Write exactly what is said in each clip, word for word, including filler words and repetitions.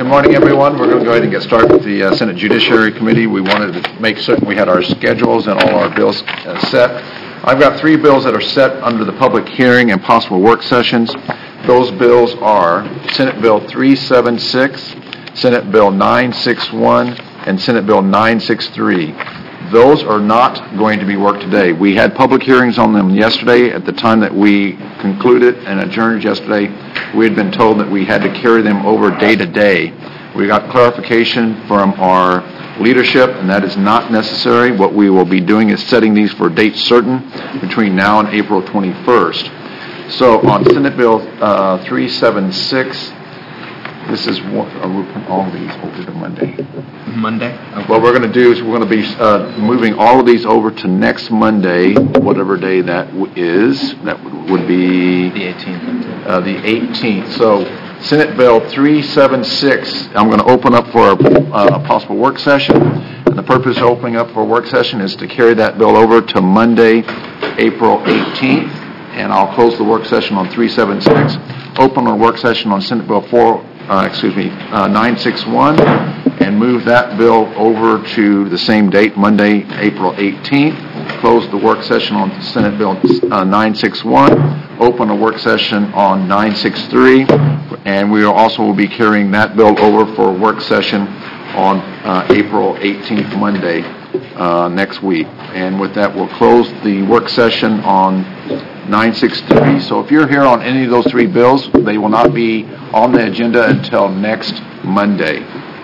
Good morning, everyone. We're going to go ahead and get started with the uh, Senate Judiciary Committee. We wanted to make certain we had our schedules and all our bills uh, set. I've got three bills that are set under the public hearing and possible work sessions. Those bills are Senate Bill three seventy-six, Senate Bill nine sixty-one, and Senate Bill nine sixty-three. Those are not going to be worked today. We had public hearings on them yesterday. At the time that we concluded and adjourned yesterday, we had been told that we had to carry them over day to day. We got clarification from our leadership, and that is not necessary. What we will be doing is setting these for date certain between now and April twenty-first. So on Senate Bill uh, three seventy-six, this is what uh, we're putting all of these over to Monday. Monday? Okay. What we're going to do is we're going to be uh, moving all of these over to next Monday, whatever day that w- is. That would, would be the eighteenth. Uh, the eighteenth. So Senate Bill three seventy-six, I'm going to open up for a, uh, a possible work session. And the purpose of opening up for a work session is to carry that bill over to Monday, April eighteenth. And I'll close the work session on three seventy-six. Open a work session on Senate Bill four. Uh, excuse me, uh, nine sixty-one, and move that bill over to the same date, Monday, April eighteenth. Close the work session on Senate Bill uh, nine sixty-one. Open a work session on nine sixty-three, and we also will be carrying that bill over for a work session on uh, April eighteenth, Monday, uh, next week. And with that, we'll close the work session on nine sixty-three. So if you're here on any of those three bills, they will not be on the agenda until next Monday.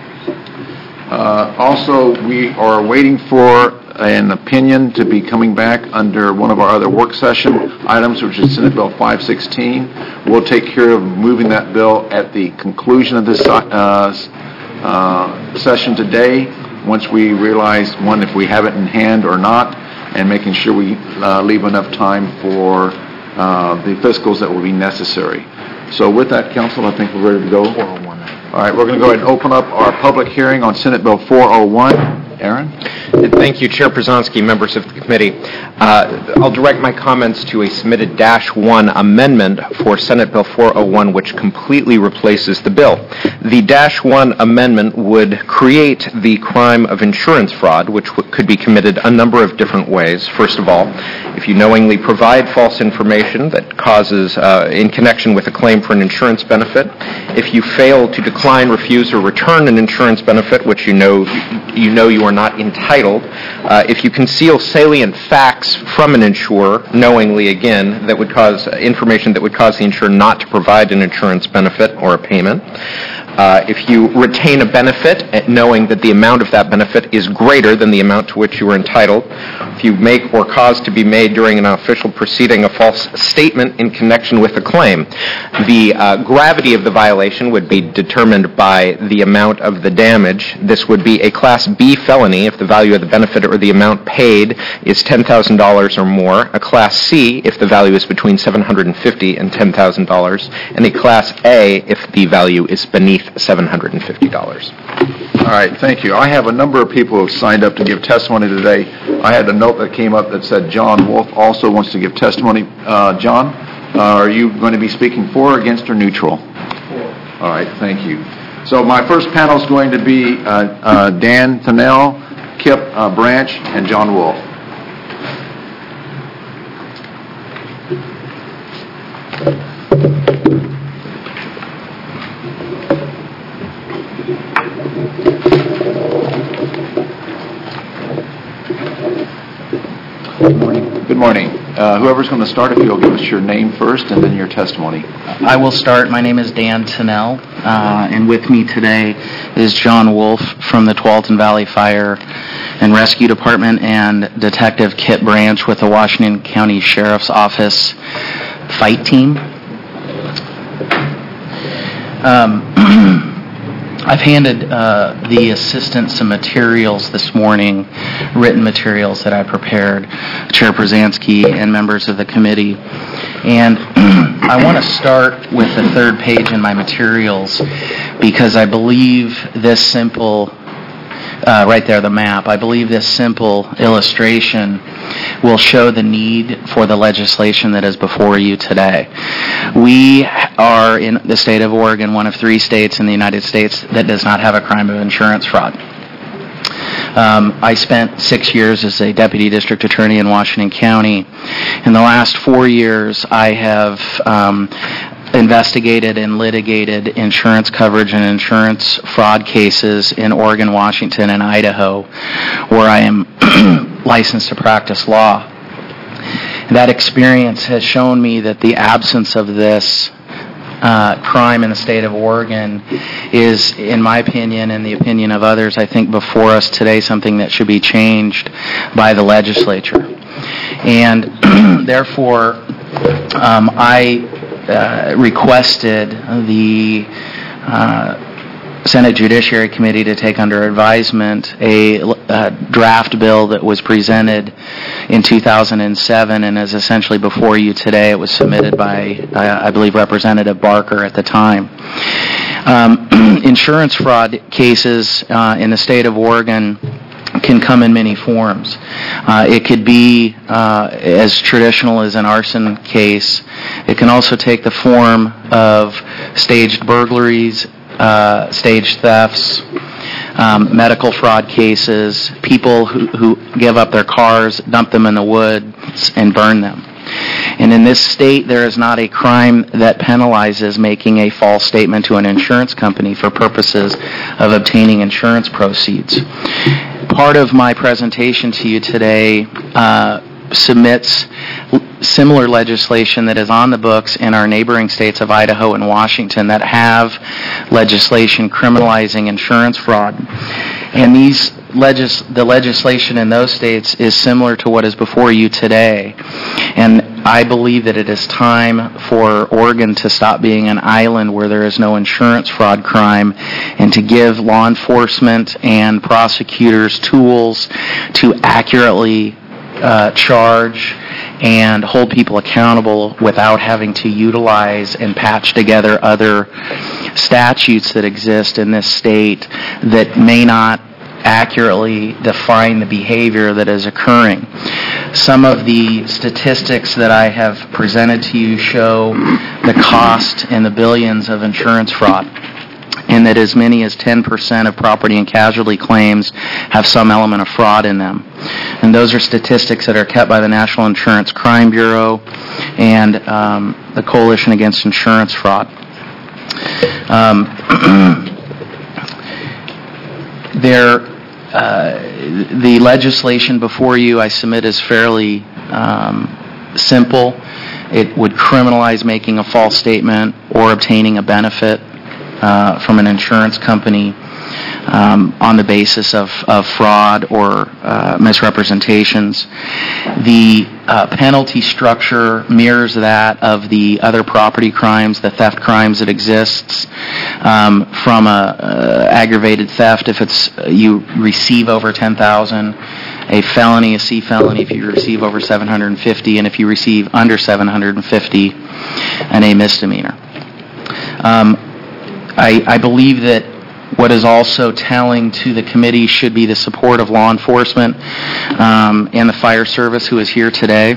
Uh, also, we are waiting for an opinion to be coming back under one of our other work session items, which is Senate Bill five sixteen. We'll take care of moving that bill at the conclusion of this uh, uh, session today, once we realize, one, if we have it in hand or not, and making sure we uh, leave enough time for uh, the fiscals that will be necessary. So with that, Council, I think we're ready to go. four oh one. All right, we're going to go ahead and open up our public hearing on Senate Bill four oh one. Aaron? Thank you, Chair Przonski, members of the committee. Uh, I'll direct my comments to a submitted dash one amendment for Senate Bill four oh one, which completely replaces the bill. The dash one amendment would create the crime of insurance fraud, which w- could be committed a number of different ways. First of all, if you knowingly provide false information that causes, uh, in connection with a claim for an insurance benefit, if you fail to decline, refuse, or return an insurance benefit, which you know you know you are not entitled, uh, if you conceal salient facts from an insurer, knowingly again, that would cause uh, information that would cause the insurer not to provide an insurance benefit or a payment. Uh, if you retain a benefit, knowing that the amount of that benefit is greater than the amount to which you are entitled. If you make or cause to be made during an official proceeding a false statement in connection with a claim. The uh, gravity of the violation would be determined by the amount of the damage. This would be a Class B felony if the value of the benefit or the amount paid is ten thousand dollars or more, a Class C if the value is between seven hundred fifty dollars and ten thousand dollars, and a Class A if the value is beneath seven hundred fifty dollars. All right, thank you. I have a number of people who have signed up to give testimony today. I had a note that came up that said John Wolf also wants to give testimony. Uh, John, uh, are you going to be speaking for, against, or neutral? For. All right, thank you. So my first panel is going to be uh, uh, Dan Thunnell, Kip uh, Branch, and John Wolf. Good morning. Good morning. Uh, whoever's going to start, if you'll give us your name first and then your testimony. I will start. My name is Dan Thunnell, uh, and with me today is John Wolf from the Tualatin Valley Fire and Rescue Department and Detective Kit Branch with the Washington County Sheriff's Office Fight Team. Um, I've handed uh, the assistant some materials this morning, written materials that I prepared, Chair Przonski and members of the committee. And I want to start with the third page in my materials because I believe this simple uh, right there, the map. I believe this simple illustration will show the need for the legislation that is before you today. We are, in the state of Oregon, one of three states in the United States that does not have a crime of insurance fraud. Um, I spent six years as a deputy district attorney in Washington County. In the last four years, I have um, investigated and litigated insurance coverage and insurance fraud cases in Oregon, Washington, and Idaho, where I am licensed to practice law. That experience has shown me that the absence of this Uh, crime in the state of Oregon is, in my opinion and the opinion of others, I think before us today, something that should be changed by the legislature. And therefore, um, I uh, requested the uh, Senate Judiciary Committee to take under advisement a, a draft bill that was presented in two thousand seven and is essentially before you today. It was submitted by, uh, I believe, Representative Barker at the time. Um, insurance fraud cases uh, in the state of Oregon can come in many forms. Uh, it could be uh, as traditional as an arson case. It can also take the form of staged burglaries, Uh, stage thefts, um, medical fraud cases, people who, who give up their cars, dump them in the woods, and burn them. And in this state, there is not a crime that penalizes making a false statement to an insurance company for purposes of obtaining insurance proceeds. Part of my presentation to you today uh, submits similar legislation that is on the books in our neighboring states of Idaho and Washington that have legislation criminalizing insurance fraud. And these legis- the legislation in those states is similar to what is before you today. And I believe that it is time for Oregon to stop being an island where there is no insurance fraud crime and to give law enforcement and prosecutors tools to accurately uh, charge and hold people accountable without having to utilize and patch together other statutes that exist in this state that may not accurately define the behavior that is occurring. Some of the statistics that I have presented to you show the cost in the billions of insurance fraud, and that as many as ten percent of property and casualty claims have some element of fraud in them. And those are statistics that are kept by the National Insurance Crime Bureau and um, the Coalition Against Insurance Fraud. Um, there, uh, the legislation before you I submit is fairly um, simple. It would criminalize making a false statement or obtaining a benefit Uh, from an insurance company um, on the basis of, of fraud or uh, misrepresentations. The uh, penalty structure mirrors that of the other property crimes, the theft crimes that exists. Um, from a, uh, aggravated theft, if it's you receive over ten thousand dollars, a felony, a C felony if you receive over seven hundred fifty, and if you receive under seven hundred fifty, and a misdemeanor. Um, I, I believe that what is also telling to the committee should be the support of law enforcement um, and the fire service who is here today.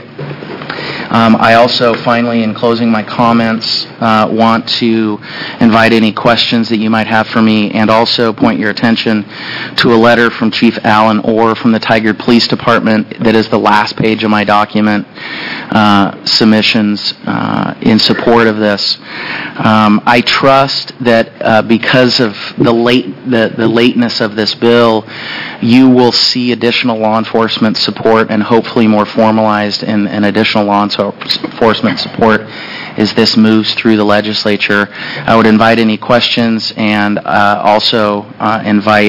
Um, I also, finally, in closing my comments, uh, want to invite any questions that you might have for me and also point your attention to a letter from Chief Alan Orr from the Tigard Police Department that is the last page of my document, uh, submissions uh, in support of this. Um, I trust that uh, because of the late the, the lateness of this bill, you will see additional law enforcement support and hopefully more formalized and, and additional law enforcement support as this moves through the legislature. I would invite any questions and uh, also uh, invite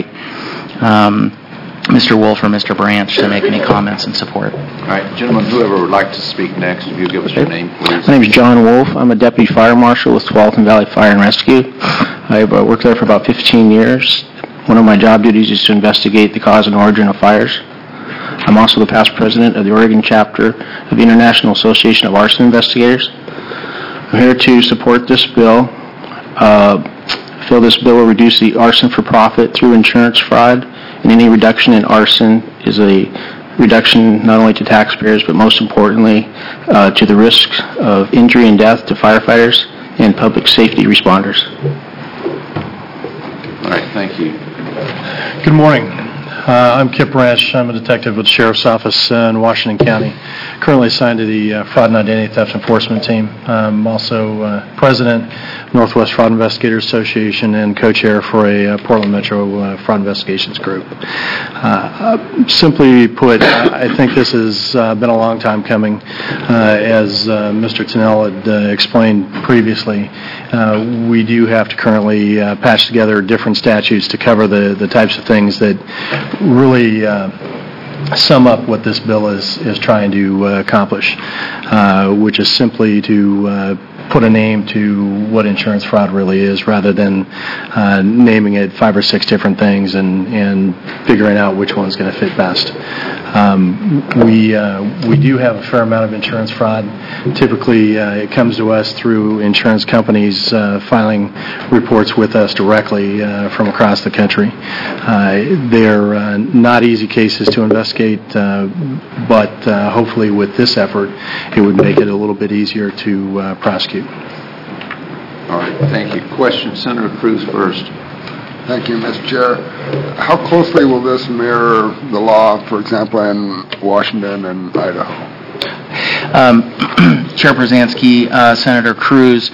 um, Mister Wolf or Mister Branch to make any comments in support. All right, gentlemen, whoever would like to speak next, if you give us your name, please. My name is John Wolf. I'm a deputy fire marshal with Tualatin Valley Fire and Rescue. I've uh, worked there for about fifteen years. One of my job duties is to investigate the cause and origin of fires. I'm also the past president of the Oregon chapter of the International Association of Arson Investigators. I'm here to support this bill. Uh, I feel this bill will reduce the arson for profit through insurance fraud And any reduction in arson is a reduction not only to taxpayers, but most importantly, uh, to the risks of injury and death to firefighters and public safety responders. All right, thank you. Good morning. Uh, I'm Kip Branch. I'm a detective with the Sheriff's Office uh, in Washington County, currently assigned to the uh, Fraud and Identity Theft Enforcement Team. I'm also uh, president, Northwest Fraud Investigators Association, and co-chair for a uh, Portland Metro uh, Fraud Investigations Group. Uh, simply put, I think this has uh, been a long time coming. Uh, as uh, Mister Tennell had uh, explained previously, uh, we do have to currently uh, patch together different statutes to cover the, the types of things that really uh, sum up what this bill is, is trying to uh, accomplish, uh, which is simply to uh, put a name to what insurance fraud really is rather than uh, naming it five or six different things and, and figuring out which one's going to fit best. Um, we uh, we do have a fair amount of insurance fraud. Typically, uh, it comes to us through insurance companies uh, filing reports with us directly uh, from across the country. Uh, they're uh, not easy cases to investigate, uh, but uh, hopefully with this effort, it would make it a little bit easier to uh, prosecute. All right, thank you. Question, Senator Cruz first. Thank you, Mister Chair. How closely will this mirror the law, for example, in Washington and Idaho? Um, Chair Brzezinski, uh, Senator Cruz,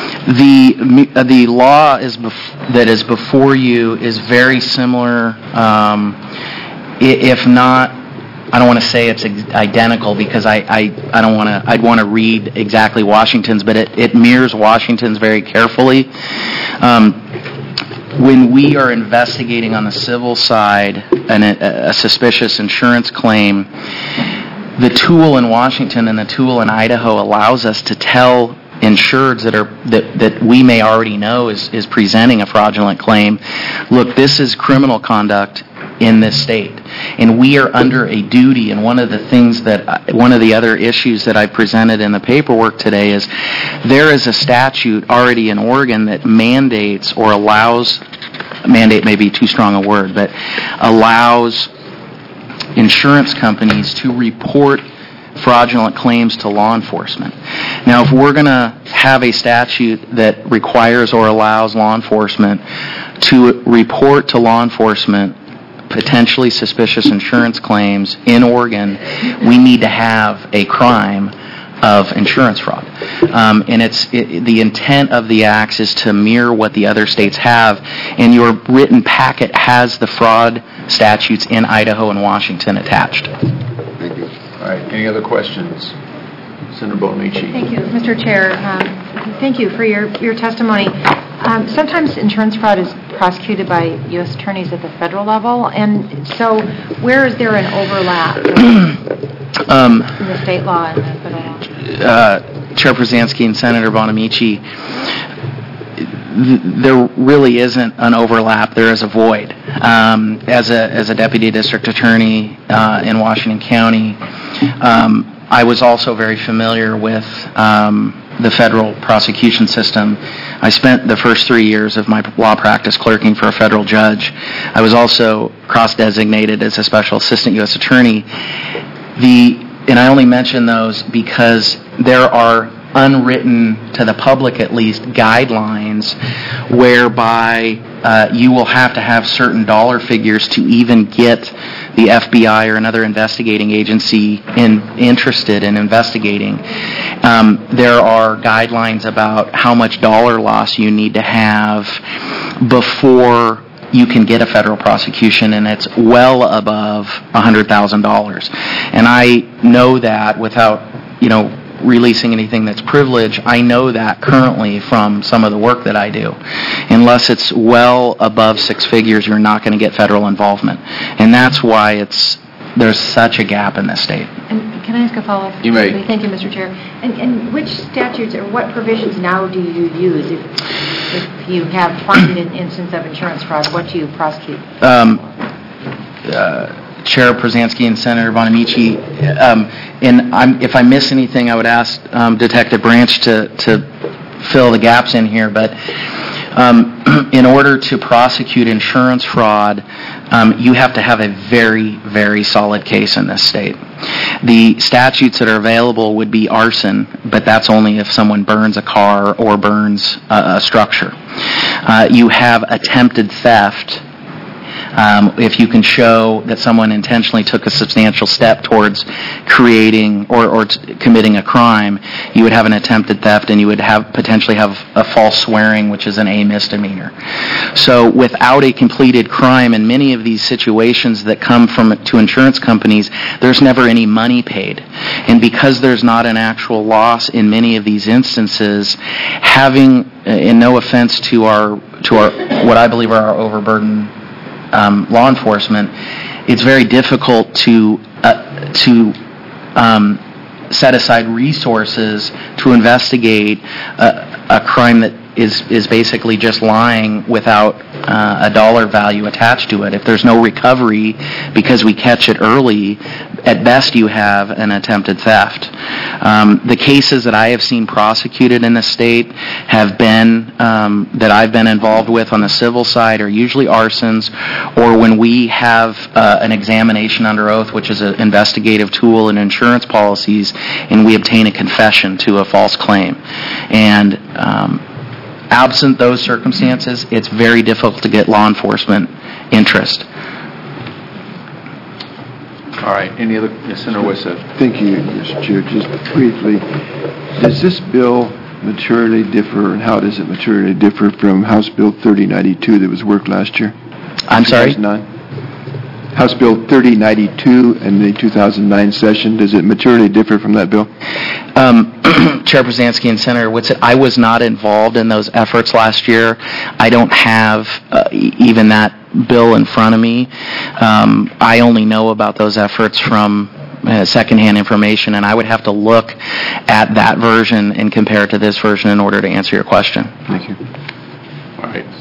the uh, the law is bef- that is before you is very similar, um, if not. I don't want to say it's identical because I, I, I don't want to, I'd want to read exactly Washington's, but it, it mirrors Washington's very carefully. Um, when we are investigating on the civil side an, a, a suspicious insurance claim, the tool in Washington and the tool in Idaho allows us to tell insureds that are that, that we may already know is, is presenting a fraudulent claim, look, this is criminal conduct in this state, and we are under a duty. And one of the things that I, one of the other issues that I presented in the paperwork today is there is a statute already in Oregon that mandates or allows, mandate may be too strong a word, but allows insurance companies to report fraudulent claims to law enforcement. Now, if we're going to have a statute that requires or allows law enforcement to report to law enforcement potentially suspicious insurance claims in Oregon, we need to have a crime of insurance fraud. Um, and it's it, the intent of the acts is to mirror what the other states have, and your written packet has the fraud statutes in Idaho and Washington attached. Thank you. All right, any other questions? Senator Bonamici. Thank you, Mister Chair. Um, thank you for your, your testimony. Um, sometimes insurance fraud is prosecuted by U S attorneys at the federal level, and so where is there an overlap um, in the state law and the federal law? Uh, Chair Brzezinski and Senator Bonamici, th- there really isn't an overlap. There is a void. Um, as a as a deputy district attorney uh, in Washington County, um, I was also very familiar with um, the federal prosecution system. I spent the first three years of my law practice clerking for a federal judge. I was also cross-designated as a special assistant U S attorney. The and I only mention those because there are unwritten, to the public at least, guidelines whereby uh, you will have to have certain dollar figures to even get the F B I or another investigating agency in, interested in investigating. Um, there are guidelines about how much dollar loss you need to have before you can get a federal prosecution, and it's well above one hundred thousand dollars. And I know that without, you know, releasing anything that's privilege, I know that currently from some of the work that I do. Unless it's well above six figures, you're not going to get federal involvement. And that's why it's there's such a gap in this state. And can I ask a follow-up? You may. Thank you, Mister Chair. And, and which statutes or what provisions now do you use if, if you have found an instance of insurance fraud? What do you prosecute? Um, uh, Chair Brzezinski and Senator Bonamici, um, and I'm, if I miss anything, I would ask um, Detective Branch to, to fill the gaps in here. But Um, in order to prosecute insurance fraud, um, you have to have a very, very solid case in this state. The statutes that are available would be arson, but that's only if someone burns a car or burns a, a structure. Uh, you have attempted theft. Um, if you can show that someone intentionally took a substantial step towards creating or, or t- committing a crime, you would have an attempted theft, and you would have potentially have a false swearing, which is an A misdemeanor. So without a completed crime, in many of these situations that come from to insurance companies, there's never any money paid. And because there's not an actual loss in many of these instances, having, and no offense to our to our what I believe are our overburdened Um, law enforcement, it's very difficult to uh, to um, set aside resources to investigate a, a crime that is is basically just lying without uh, a dollar value attached to it. If there's no recovery because we catch it early, at best you have an attempted theft. Um, the cases that I have seen prosecuted in the state have been, um, that I've been involved with on the civil side, are usually arsons, or when we have uh, an examination under oath, which is an investigative tool in insurance policies, and we obtain a confession to a false claim. And um, absent those circumstances, it's very difficult to get law enforcement interest. All right, any other, yes, Senator Wissett? Thank you, Mister Chair. Just briefly, does this bill materially differ, and how does it materially differ from House Bill thirty ninety-two that was worked last year? I'm sorry? two thousand nine? House Bill thirty ninety-two in the two thousand nine session, does it materially differ from that bill? Um, Chair Brzezinski and Senator Whitsitt, I was not involved in those efforts last year. I don't have uh, e- even that bill in front of me. Um, I only know about those efforts from uh, secondhand information, and I would have to look at that version and compare it to this version in order to answer your question. Thank you. All right.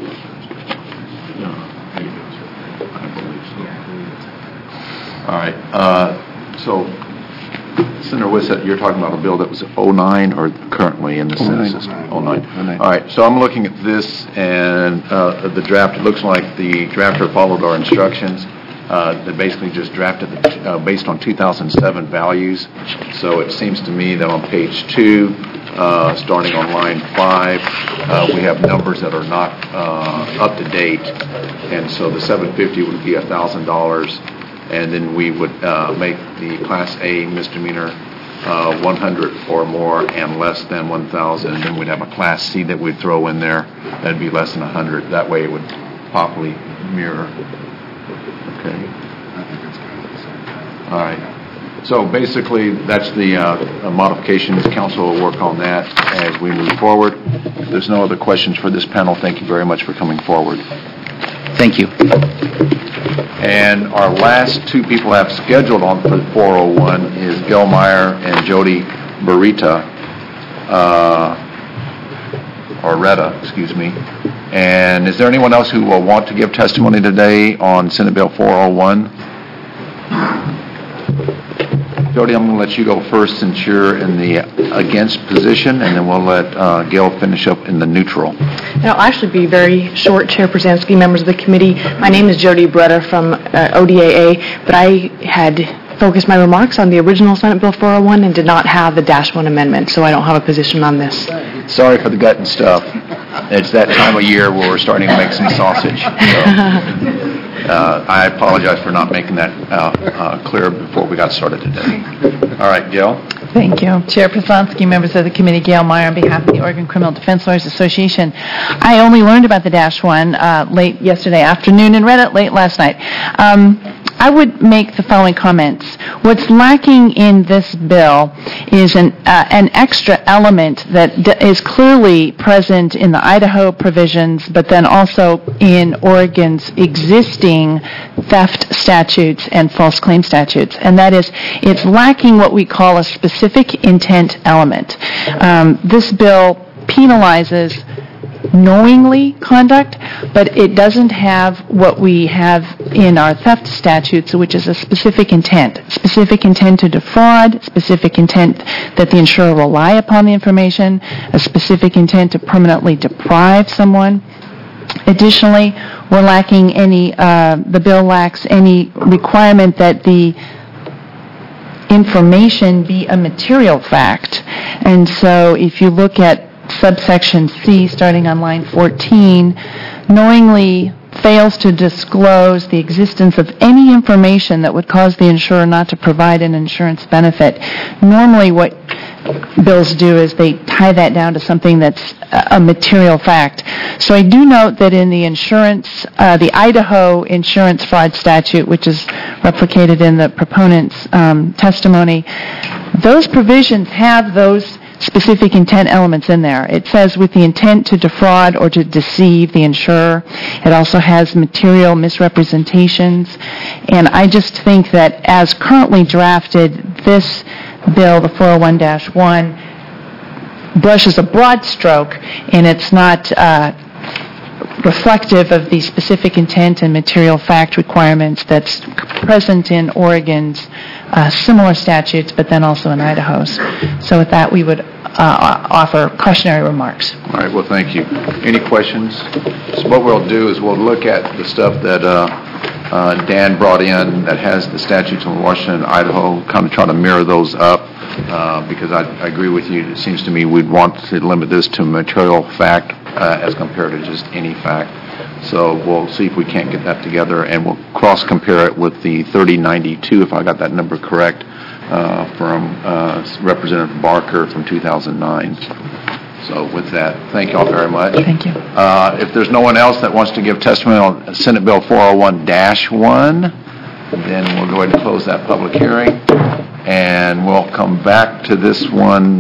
All right, uh, so Senator Wissett, you're talking about a bill that was oh nine or currently in the Senate system? oh nine. All right, so I'm looking at this and uh, the draft. It looks like the drafter followed our instructions. Uh, they basically just drafted the, uh, based on two thousand seven values. So it seems to me that on page two, uh, starting on line five, uh, we have numbers that are not uh, up to date. And so the seven fifty would be one thousand dollars. And then we would uh, make the Class A misdemeanor uh, one hundred or more and less than one thousand. And then we'd have a Class C that we'd throw in there that'd be less than one hundred. That way it would properly mirror. Okay. All right. So basically, that's the uh, modifications. Council will work on that as we move forward. If there's no other questions for this panel, thank you very much for coming forward. Thank you. And our last two people I have scheduled on for four oh one is Gil Meyer and Jody Barita, uh, or Retta, excuse me. And is there anyone else who will want to give testimony today on Senate Bill four oh one? Jody, I'm going to let you go first since you're in the against position, and then we'll let uh, Gail finish up in the neutral. And I'll actually be very short, Chair Brzezinski, members of the committee. My name is Jody Bretta from uh, O D A A, but I had focused my remarks on the original Senate Bill four oh one and did not have the Dash one amendment, so I don't have a position on this. Sorry for the gut and stuff. It's that time of year where we're starting to make some sausage. So. Uh, I apologize for not making that uh, uh, clear before we got started today. All right, Gail. Thank you. Chair Prasonsky, members of the committee, Gail Meyer on behalf of the Oregon Criminal Defense Lawyers Association. I only learned about the Dash one uh, late yesterday afternoon and read it late last night. Um, I would make the following comments. What's lacking in this bill is an uh, an extra element that d- is clearly present in the Idaho provisions, but then also in Oregon's existing theft statutes and false claim statutes, and that is it's lacking what we call a specific intent element. Um, this bill penalizes knowingly conduct, but it doesn't have what we have in our theft statutes, which is a specific intent. Specific intent to defraud, specific intent that the insurer rely upon the information, a specific intent to permanently deprive someone. Additionally, we're lacking any, uh, the bill lacks any requirement that the information be a material fact. And so if you look at subsection C, starting on line fourteen, knowingly fails to disclose the existence of any information that would cause the insurer not to provide an insurance benefit. Normally what bills do is they tie that down to something that's a material fact. So I do note that in the insurance, uh, the Idaho insurance fraud statute, which is replicated in the proponent's um, testimony, those provisions have those specific intent elements in there. It says with the intent to defraud or to deceive the insurer. It also has material misrepresentations. And I just think that as currently drafted, this bill, the four oh one dash one, brushes a broad stroke, and it's not uh, reflective of the specific intent and material fact requirements that's present in Oregon's uh, similar statutes, but then also in Idaho's. So with that, we would uh, offer cautionary remarks. All right, well, thank you. Any questions? So what we'll do is we'll look at the stuff that uh, uh, Dan brought in that has the statutes in Washington and Idaho, kind of try to mirror those up, uh, because I, I agree with you. It seems to me we'd want to limit this to material fact uh, as compared to just any fact. So we'll see if we can't get that together, and we'll cross-compare it with the thirty ninety-two, if I got that number correct, uh, from uh, Representative Barker from two thousand nine. So with that, thank you all very much. Thank you. Uh, if there's no one else that wants to give testimony on Senate Bill four oh one dash one, then we'll go ahead and close that public hearing, and we'll come back to this one.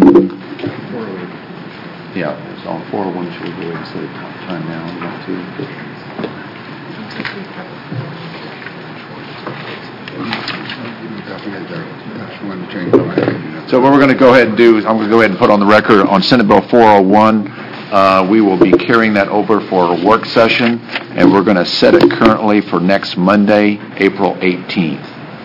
Yeah, it's on four oh one. Should we go ahead and set a time now? We got to. So what we're going to go ahead and do is I'm going to go ahead and put on the record on Senate Bill four oh one, uh, we will be carrying that over for a work session, and we're going to set it currently for next Monday, April eighteenth.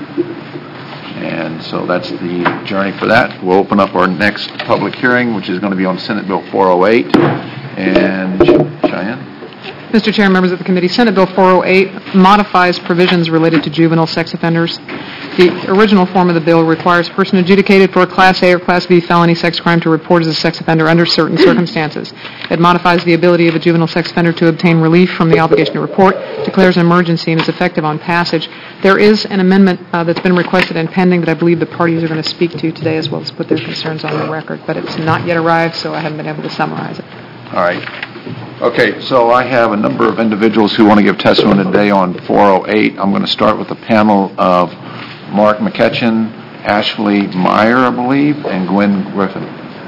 And so that's the journey for that. We'll open up our next public hearing, which is going to be on Senate Bill four oh eight. And Cheyenne? Mister Chair, members of the committee, Senate Bill four oh eight modifies provisions related to juvenile sex offenders. The original form of the bill requires a person adjudicated for a Class A or Class B felony sex crime to report as a sex offender under certain circumstances. It modifies the ability of a juvenile sex offender to obtain relief from the obligation to report, declares an emergency, and is effective on passage. There is an amendment uh, that's been requested and pending that I believe the parties are going to speak to today, as well as put their concerns on the record, but it's not yet arrived, so I haven't been able to summarize it. All right. Okay, so I have a number of individuals who want to give testimony today on four oh eight. I'm going to start with a panel of Mark McKetchin, Ashley Meyer, I believe, and Gwen Griffin.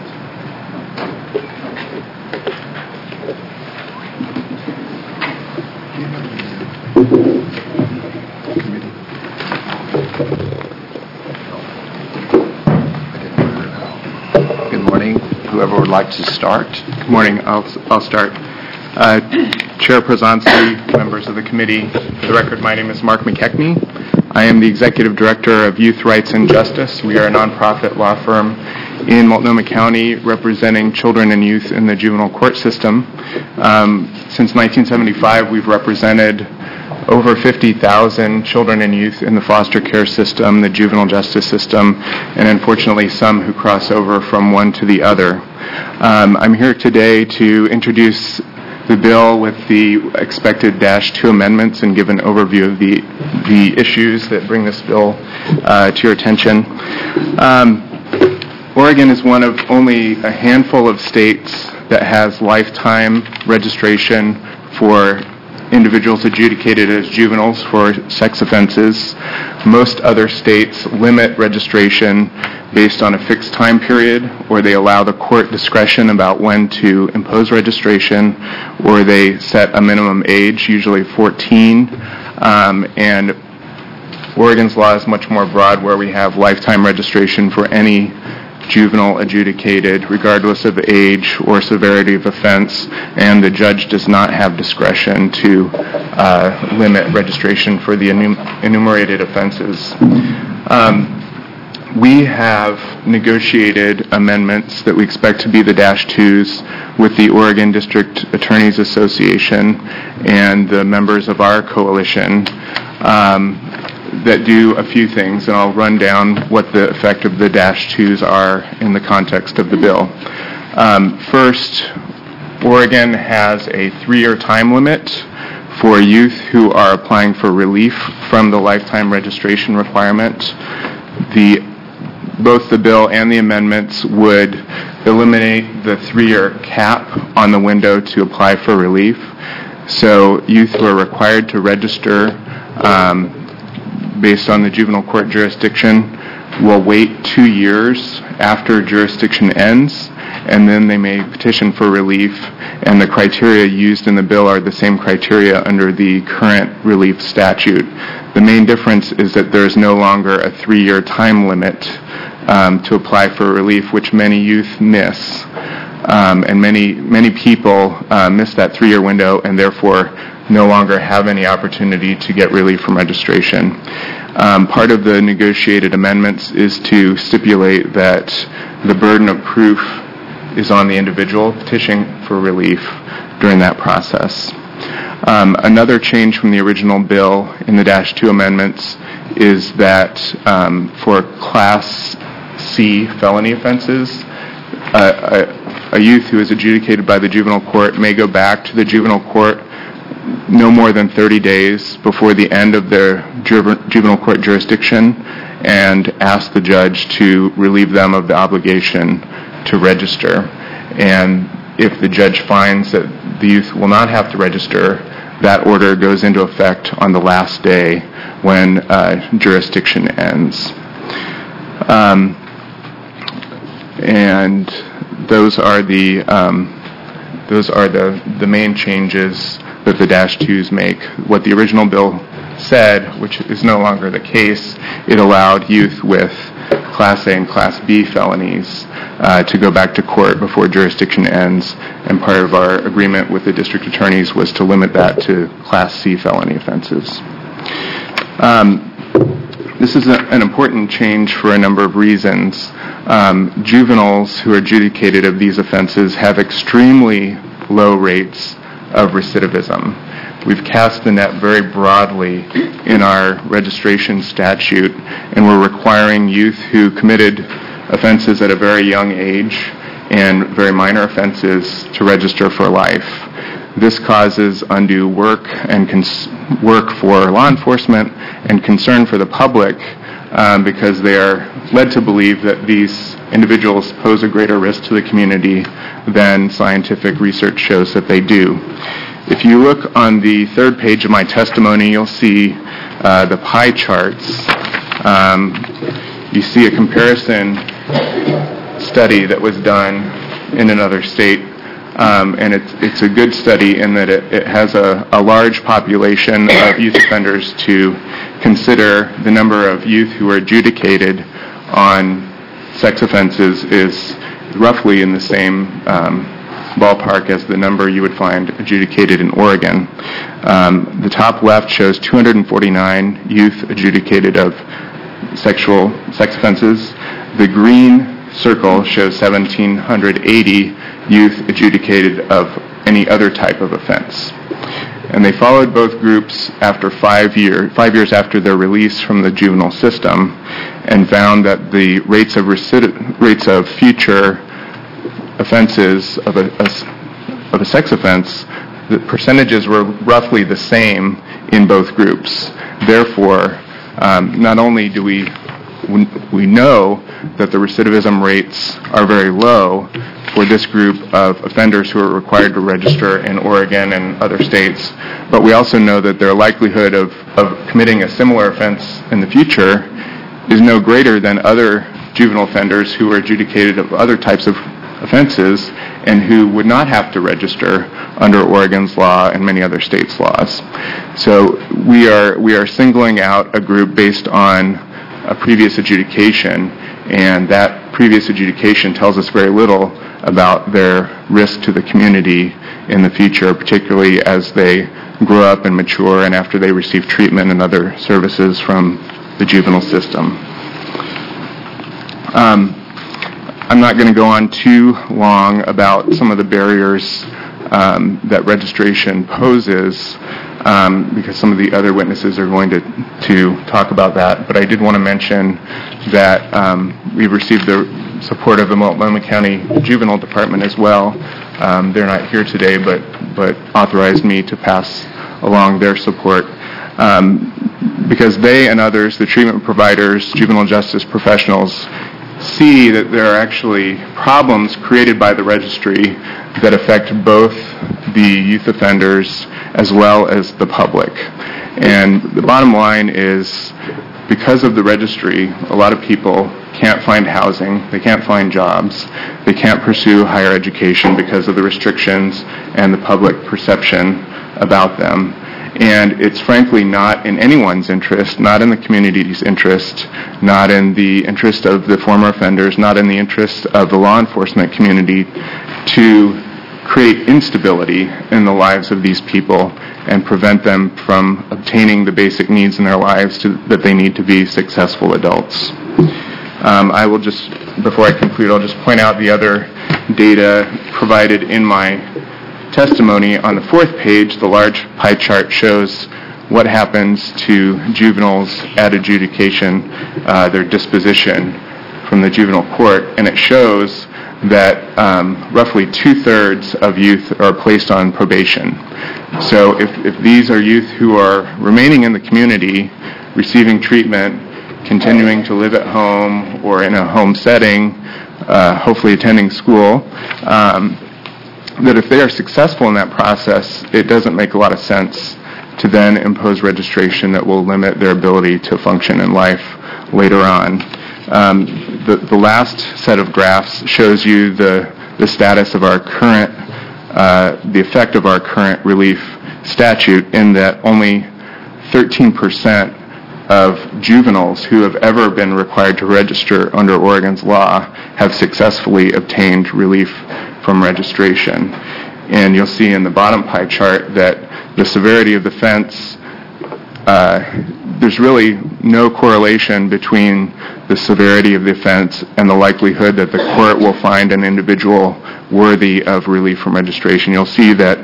Good morning. Whoever would like to start. Good morning. I'll, I'll start. Uh, Chair Przanski, members of the committee, for the record, my name is Mark McKechnie. I am the Executive Director of Youth Rights and Justice. We are a nonprofit law firm in Multnomah County representing children and youth in the juvenile court system. Um, since nineteen seventy-five, we've represented over fifty thousand children and youth in the foster care system, the juvenile justice system, and unfortunately some who cross over from one to the other. Um, I'm here today to introduce the bill with the expected dash two amendments and give an overview of the the issues that bring this bill uh, to your attention. Um, Oregon is one of only a handful of states that has lifetime registration for individuals adjudicated as juveniles for sex offenses. Most other states limit registration based on a fixed time period, or they allow the court discretion about when to impose registration, or they set a minimum age, usually fourteen. Um, and Oregon's law is much more broad, where we have lifetime registration for any juvenile adjudicated, regardless of age or severity of offense, and the judge does not have discretion to uh, limit registration for the enum- enumerated offenses. Um, we have negotiated amendments that we expect to be the dash twos with the Oregon District Attorneys Association and the members of our coalition um, that do a few things, and I'll run down what the effect of the dash twos are in the context of the bill. Um, first, Oregon has a three-year time limit for youth who are applying for relief from the lifetime registration requirement. The both the bill and the amendments would eliminate the three-year cap on the window to apply for relief. So youth who are required to register um, based on the juvenile court jurisdiction will wait two years after jurisdiction ends, and then they may petition for relief, and the criteria used in the bill are the same criteria under the current relief statute. The main difference is that there is no longer a three-year time limit um, to apply for relief, which many youth miss, um, and many many people uh, miss that three-year window and therefore no longer have any opportunity to get relief from registration. Um, part of the negotiated amendments is to stipulate that the burden of proof is on the individual petitioning for relief during that process. Um, another change from the original bill in the dash two amendments is that um, for Class C felony offenses, uh, a, a youth who is adjudicated by the juvenile court may go back to the juvenile court no more than thirty days before the end of their ju- juvenile court jurisdiction and ask the judge to relieve them of the obligation to register. And if the judge finds that the youth will not have to register, that order goes into effect on the last day when uh, jurisdiction ends. Um, and those are the um, those are the, the main changes that the dash twos make. What the original bill said, which is no longer the case, it allowed youth with Class A and Class B felonies uh, to go back to court before jurisdiction ends, and part of our agreement with the district attorneys was to limit that to Class C felony offenses. Um, this is a, an important change for a number of reasons. Um, juveniles who are adjudicated of these offenses have extremely low rates of recidivism. We've cast the net very broadly in our registration statute, and we're requiring youth who committed offenses at a very young age and very minor offenses to register for life. This causes undue work and cons- work for law enforcement and concern for the public um, because they are led to believe that these individuals pose a greater risk to the community than scientific research shows that they do. If you look on the third page of my testimony, you'll see uh, the pie charts. Um, you see a comparison study that was done in another state, um, and it's it's a good study in that it, it has a, a large population of youth offenders to consider. The number of youth who are adjudicated on sex offenses is roughly in the same um, ballpark as the number you would find adjudicated in Oregon. Um, the top left shows two hundred forty-nine youth adjudicated of sexual sex offenses. The green circle shows one thousand seven hundred eighty youth adjudicated of any other type of offense. And they followed both groups after five year, five years after their release from the juvenile system, and found that the rates of recid- rates of future offenses of a, a, of a sex offense, the percentages were roughly the same in both groups. Therefore, um, not only do we we know that the recidivism rates are very low for this group of offenders who are required to register in Oregon and other states, but we also know that their likelihood of, of committing a similar offense in the future is no greater than other juvenile offenders who are adjudicated of other types of offenses and who would not have to register under Oregon's law and many other states' laws. So we are we are singling out a group based on a previous adjudication, And that previous adjudication tells us very little about their risk to the community in the future, particularly as they grow up and mature and after they receive treatment and other services from the juvenile system. Um, I'm not going to go on too long about some of the barriers um, that registration poses, um, because some of the other witnesses are going to, to talk about that. But I did want to mention that um, we've received the support of the Multnomah County Juvenile Department as well. Um, they're not here today, but, but authorized me to pass along their support. Um, because they and others, the treatment providers, juvenile justice professionals, see that there are actually problems created by the registry that affect both the youth offenders as well as the public. And the bottom line is, because of the registry, a lot of people can't find housing, they can't find jobs, they can't pursue higher education because of the restrictions and the public perception about them. And it's frankly not in anyone's interest, not in the community's interest, not in the interest of the former offenders, not in the interest of the law enforcement community to create instability in the lives of these people and prevent them from obtaining the basic needs in their lives to, that they need to be successful adults. Um, I will just, before I conclude, I'll just point out the other data provided in my testimony. On the fourth page, the large pie chart shows what happens to juveniles at adjudication, uh, their disposition from the juvenile court, and it shows that um, roughly two-thirds of youth are placed on probation. So if, if these are youth who are remaining in the community, receiving treatment, continuing to live at home or in a home setting, uh, hopefully attending school, um, that if they are successful in that process, it doesn't make a lot of sense to then impose registration that will limit their ability to function in life later on. Um, the, the last set of graphs shows you the, the status of our current, uh, the effect of our current relief statute, in that only thirteen percent of juveniles who have ever been required to register under Oregon's law have successfully obtained relief from registration. And you'll see in the bottom pie chart that the severity of the offense, uh, there's really no correlation between the severity of the offense and the likelihood that the court will find an individual worthy of relief from registration. You'll see that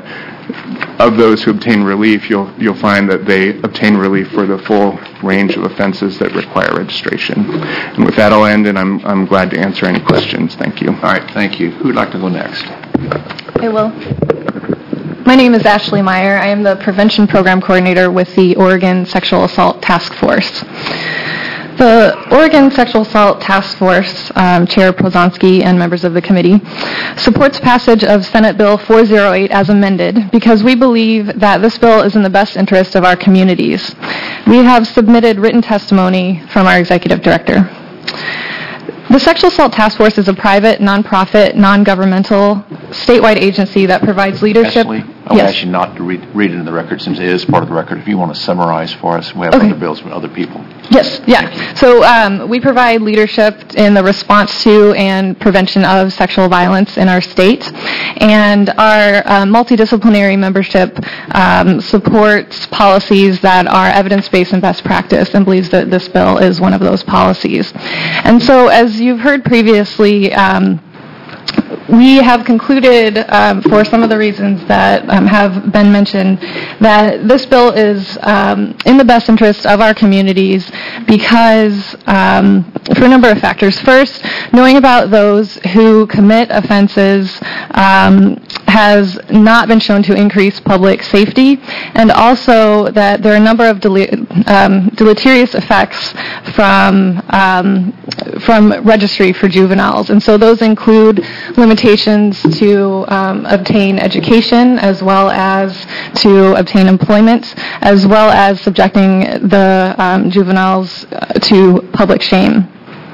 of those who obtain relief, you'll you'll find that they obtain relief for the full range of offenses that require registration. And with that, I'll end, and I'm I'm glad to answer any questions. Thank you. All right, thank you. Who'd like to go next? I will. My name is Ashley Meyer. I am the Prevention Program Coordinator with the Oregon Sexual Assault Task Force. The Oregon Sexual Assault Task Force, um, Chair Pozonsky and members of the committee, supports passage of Senate Bill four oh eight as amended because we believe that this bill is in the best interest of our communities. We have submitted written testimony from our executive director. The Sexual Assault Task Force is a private, nonprofit, non-governmental, statewide agency that provides leadership. Ashley, I would Yes. ask you not to read, read it in the record since it is part of the record. If you want to summarize for us, we have Okay. other bills from other people. Yes, yeah. So um, we provide leadership in the response to and prevention of sexual violence in our state. And our uh, multidisciplinary membership um, supports policies that are evidence-based and best practice and believes that this bill is one of those policies. And so as you've heard previously, um, we have concluded, um, for some of the reasons that um, have been mentioned, that this bill is um, in the best interest of our communities because, um, for a number of factors. First, knowing about those who commit offenses um, has not been shown to increase public safety, and also that there are a number of dele- um, deleterious effects from um, from registry for juveniles. And so those include limitations to um, obtain education, as well as to obtain employment, as well as subjecting the um, juveniles uh, to public shame.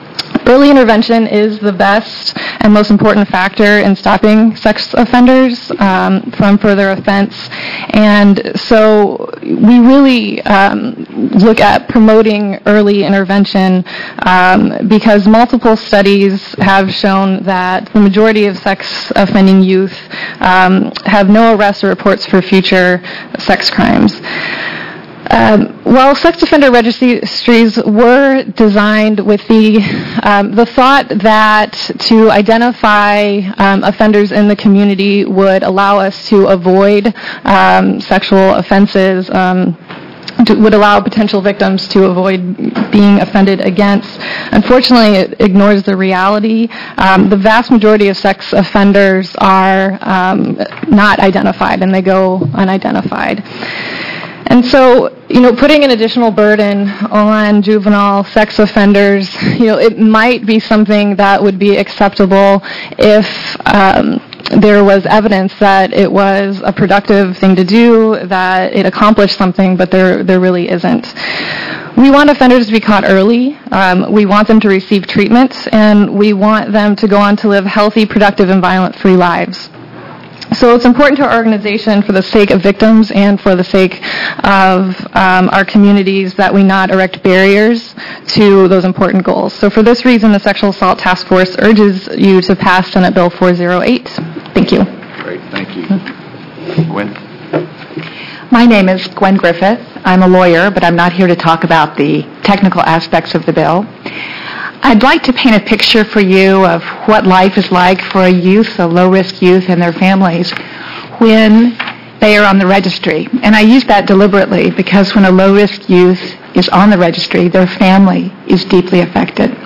early intervention is the best and most important factor in stopping sex offenders um, from further offense. And so we really um, look at promoting early intervention um, because multiple studies have shown that the majority of sex offending youth um, have no arrests or reports for future sex crimes. Um, while sex offender registries were designed with the um, the thought that to identify um, offenders in the community would allow us to avoid um, sexual offenses, um, to, would allow potential victims to avoid being offended against, unfortunately, it ignores the reality. Um, the vast majority of sex offenders are um, not identified, and they go unidentified. And so, you know, putting an additional burden on juvenile sex offenders, you know, it might be something that would be acceptable if um, there was evidence that it was a productive thing to do, that it accomplished something, but there there really isn't. We want offenders to be caught early. Um, we want them to receive treatment, and we want them to go on to live healthy, productive, and violent-free lives. So it's important to our organization, for the sake of victims and for the sake of um, our communities, that we not erect barriers to those important goals. So for this reason, the Sexual Assault Task Force urges you to pass Senate Bill four oh eight. Thank you. Great, thank you. Gwen? My name is Gwen Griffith. I'm a lawyer, but I'm not here to talk about the technical aspects of the bill. I'd like to paint a picture for you of what life is like for a youth, a low-risk youth, and their families when they are on the registry. And I use that deliberately because when a low-risk youth is on the registry, their family is deeply affected.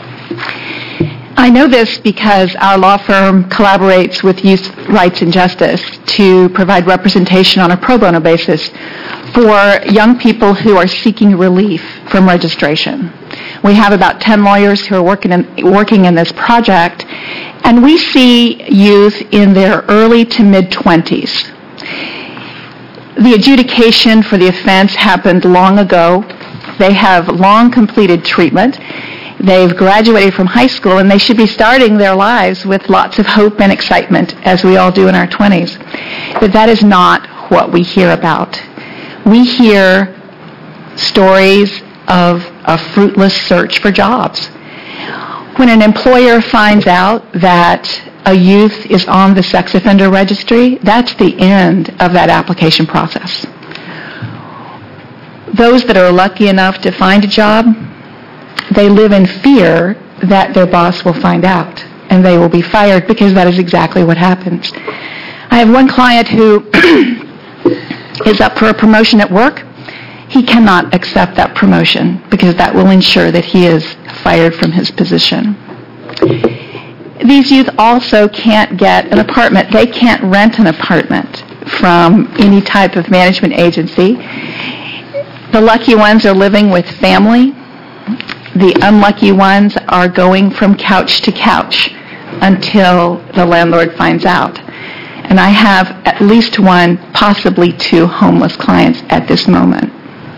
I know this because our law firm collaborates with Youth Rights and Justice to provide representation on a pro bono basis for young people who are seeking relief from registration. We have about ten lawyers who are working in, working in this project, and we see youth in their early to mid-twenties. The adjudication for the offense happened long ago. They have long completed treatment. They've graduated from high school, and they should be starting their lives with lots of hope and excitement, as we all do in our twenties. But that is not what we hear about. We hear stories of a fruitless search for jobs. When an employer finds out that a youth is on the sex offender registry, that's the end of that application process. Those that are lucky enough to find a job, they live in fear that their boss will find out and they will be fired, because that is exactly what happens. I have one client who is up for a promotion at work. He cannot accept that promotion because that will ensure that he is fired from his position. These youth also can't get an apartment. They can't rent an apartment from any type of management agency. The lucky ones are living with family. The unlucky ones are going from couch to couch until the landlord finds out. And I have at least one, possibly two homeless clients at this moment.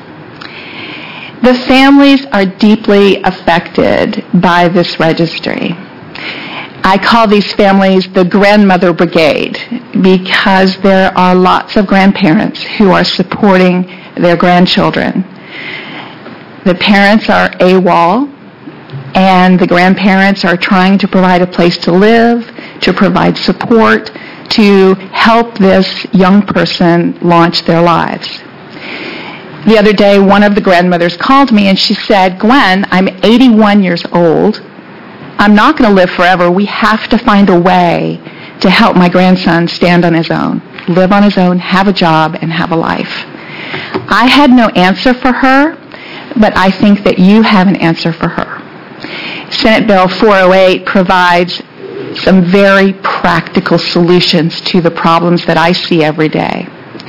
The families are deeply affected by this registry. I call these families the grandmother brigade because there are lots of grandparents who are supporting their grandchildren. The parents are AWOL, and the grandparents are trying to provide a place to live, to provide support, to help this young person launch their lives. The other day, one of the grandmothers called me and she said, "Gwen, I'm eighty-one years old. I'm not going to live forever. We have to find a way to help my grandson stand on his own, live on his own, have a job, and have a life." I had no answer for her, but I think that you have an answer for her. Senate Bill four oh eight provides some very practical solutions to the problems that I see every day.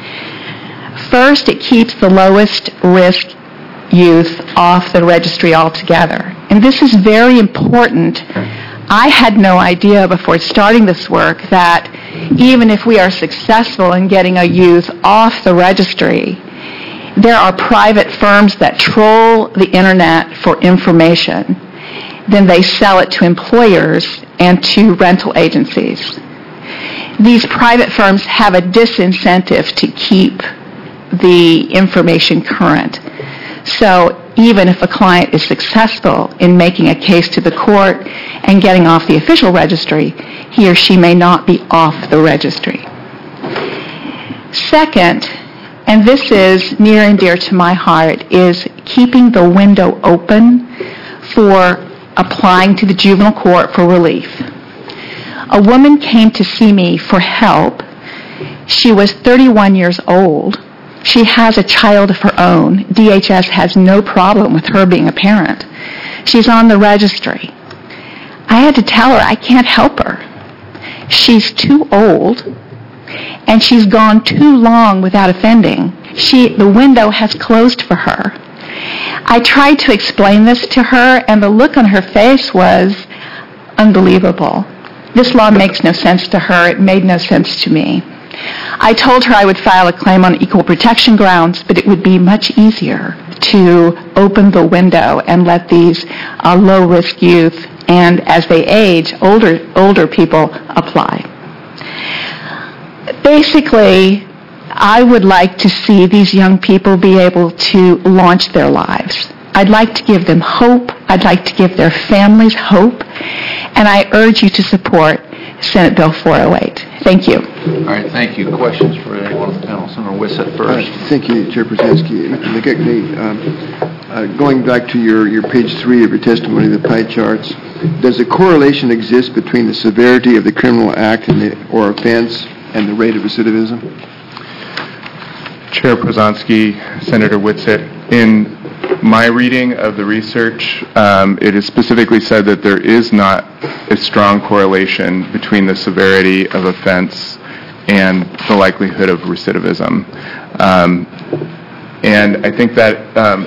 First, it keeps the lowest risk youth off the registry altogether. And this is very important. I had no idea before starting this work that even if we are successful in getting a youth off the registry, there are private firms that troll the internet for information. then they sell it to employers and to rental agencies. These private firms have a disincentive to keep the information current. So even if a client is successful in making a case to the court and getting off the official registry, he or she may not be off the registry. Second, and this is near and dear to my heart, is keeping the window open for applying to the juvenile court for relief. A woman came to see me for help. She was thirty-one years old. She has a child of her own. D H S has no problem with her being a parent. She's on the registry. I had to tell her I can't help her. She's too old, and she's gone too long without offending. She, the window has closed for her. I tried to explain this to her, and the look on her face was unbelievable. This law makes no sense to her. It made no sense to me. I told her I would file a claim on equal protection grounds, but it would be much easier to open the window and let these uh, low-risk youth and, as they age, older, older people apply. Basically, I would like to see these young people be able to launch their lives. I'd like to give them hope. I'd like to give their families hope. And I urge you to support Senate Bill four oh eight. Thank you. All right, thank you. Questions for anyone on the panel? Senator Wissett first. Uh, thank you, Chair Brzezinski. Mister McKechnie, um, uh, going back to your, your page three of your testimony, the pie charts, does a correlation exist between the severity of the criminal act and the, or offense and the rate of recidivism? Chair Przanski, Senator Wissett, in my reading of the research, um, it is specifically said that there is not a strong correlation between the severity of offense and the likelihood of recidivism. Um, and I think that um,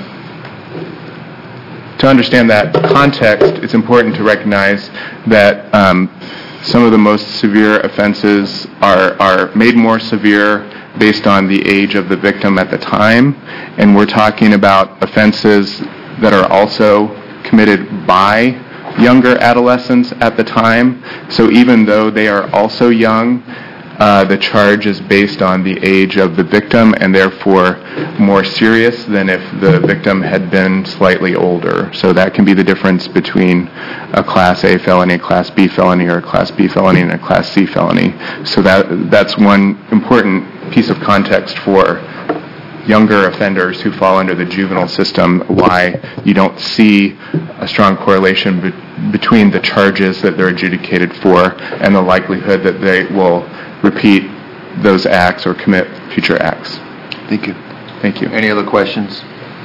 to understand that context, it's important to recognize that um, some of the most severe offenses are, are made more severe based on the age of the victim at the time, and we're talking about offenses that are also committed by younger adolescents at the time. So even though they are also young, uh, the charge is based on the age of the victim and therefore more serious than if the victim had been slightly older. So that can be the difference between a Class A felony, a Class B felony, or a Class B felony and a Class C felony. So that that's one important piece of context for younger offenders who fall under the juvenile system, why you don't see a strong correlation be- between the charges that they're adjudicated for and the likelihood that they will repeat those acts or commit future acts. Thank you. Thank you. Any other questions?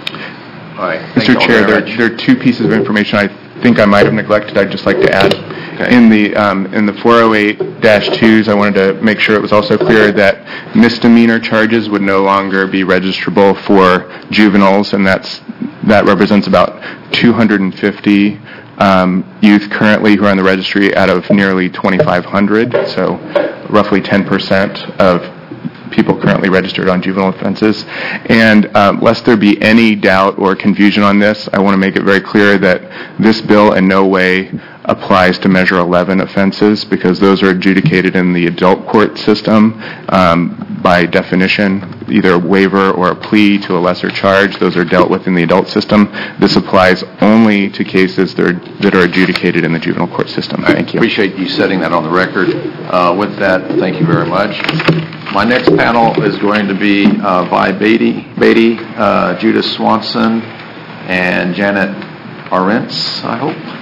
All right. Thank Mister you all Chair, very there, much. there are two pieces of information I think I might have neglected. I'd just like to add. Okay. In the um, in the four oh eight dash twos, I wanted to make sure it was also clear that misdemeanor charges would no longer be registrable for juveniles, and that's that represents about two hundred fifty um, youth currently who are on the registry out of nearly twenty-five hundred, so roughly ten percent of people currently registered on juvenile offenses. And um, lest there be any doubt or confusion on this, I want to make it very clear that this bill in no way applies to Measure eleven offenses, because those are adjudicated in the adult court system um, by definition, either a waiver or a plea to a lesser charge. Those are dealt with in the adult system. This applies only to cases that are, that are adjudicated in the juvenile court system. Thank you. I appreciate you setting that on the record. Uh, with that, thank you very much. My next panel is going to be uh, Vi Beatty, Beatty uh, Judith Swanson, and Janet Arentz, I hope.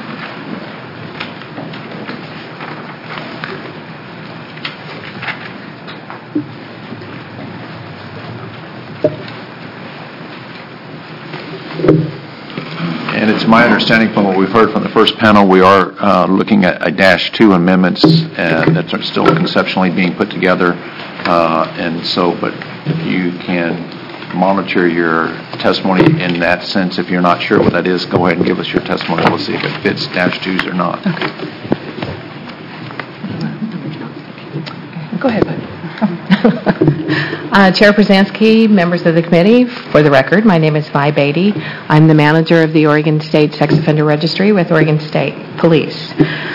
And it's my understanding from what we've heard from the first panel, we are uh, looking at a dash two amendments and that are still conceptually being put together. Uh, and so, but you can monitor your testimony in that sense. If you're not sure what that is, go ahead and give us your testimony. We'll see if it fits dash twos or not. Okay. Go ahead, bud. Uh, Chair Przansky, members of the committee, for the record, my name is Vi Beatty. I'm the manager of the Oregon State Sex Offender Registry with Oregon State Police.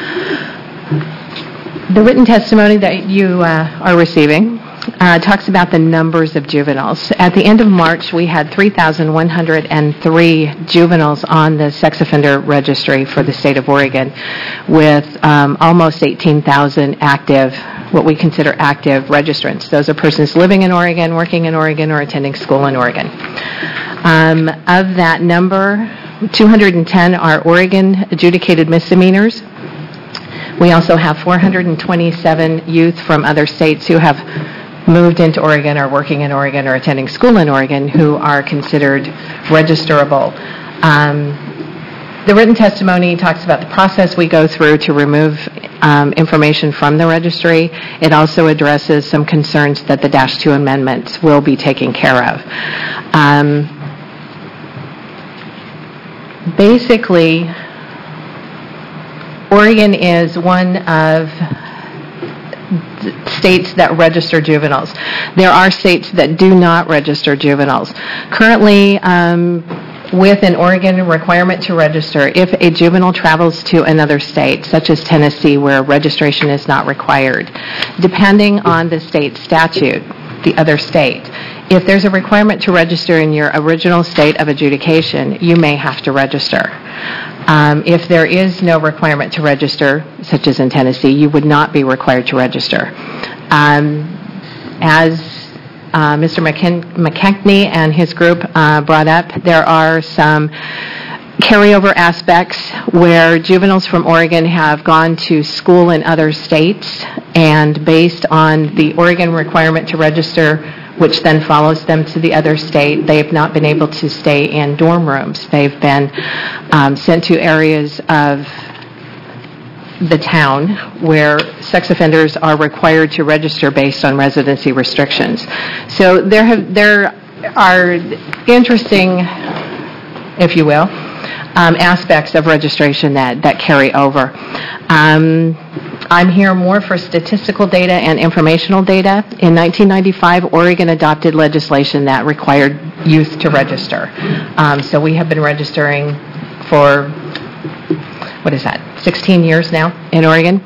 The written testimony that you uh, are receiving uh, talks about the numbers of juveniles. At the end of March, we had three thousand one hundred three juveniles on the sex offender registry for the state of Oregon, with um, almost eighteen thousand active, what we consider active registrants. Those are persons living in Oregon, working in Oregon, or attending school in Oregon. Um, of that number, two hundred ten are Oregon adjudicated misdemeanors. We also have four hundred twenty-seven youth from other states who have moved into Oregon or working in Oregon or attending school in Oregon who are considered registerable. Um, the written testimony talks about the process we go through to remove um, information from the registry. It also addresses some concerns that the Dash two amendments will be taking care of. Um, basically, Oregon is one of states that register juveniles. There are states that do not register juveniles. Currently, um, with an Oregon requirement to register, if a juvenile travels to another state, such as Tennessee, where registration is not required, depending on the state statute, the other state, if there's a requirement to register in your original state of adjudication, you may have to register. Um, if there is no requirement to register, such as in Tennessee, you would not be required to register. Um, as uh, Mister McKin- McKechnie and his group uh, brought up, there are some carryover aspects where juveniles from Oregon have gone to school in other states, and based on the Oregon requirement to register, which then follows them to the other state, they have not been able to stay in dorm rooms. They've been um, sent to areas of the town where sex offenders are required to register based on residency restrictions. So there have there are interesting, if you will, um, aspects of registration that, that carry over. Um, I'm here more for statistical data and informational data. In nineteen ninety-five, Oregon adopted legislation that required youth to register. Um, so we have been registering for, what is that, sixteen years now in Oregon.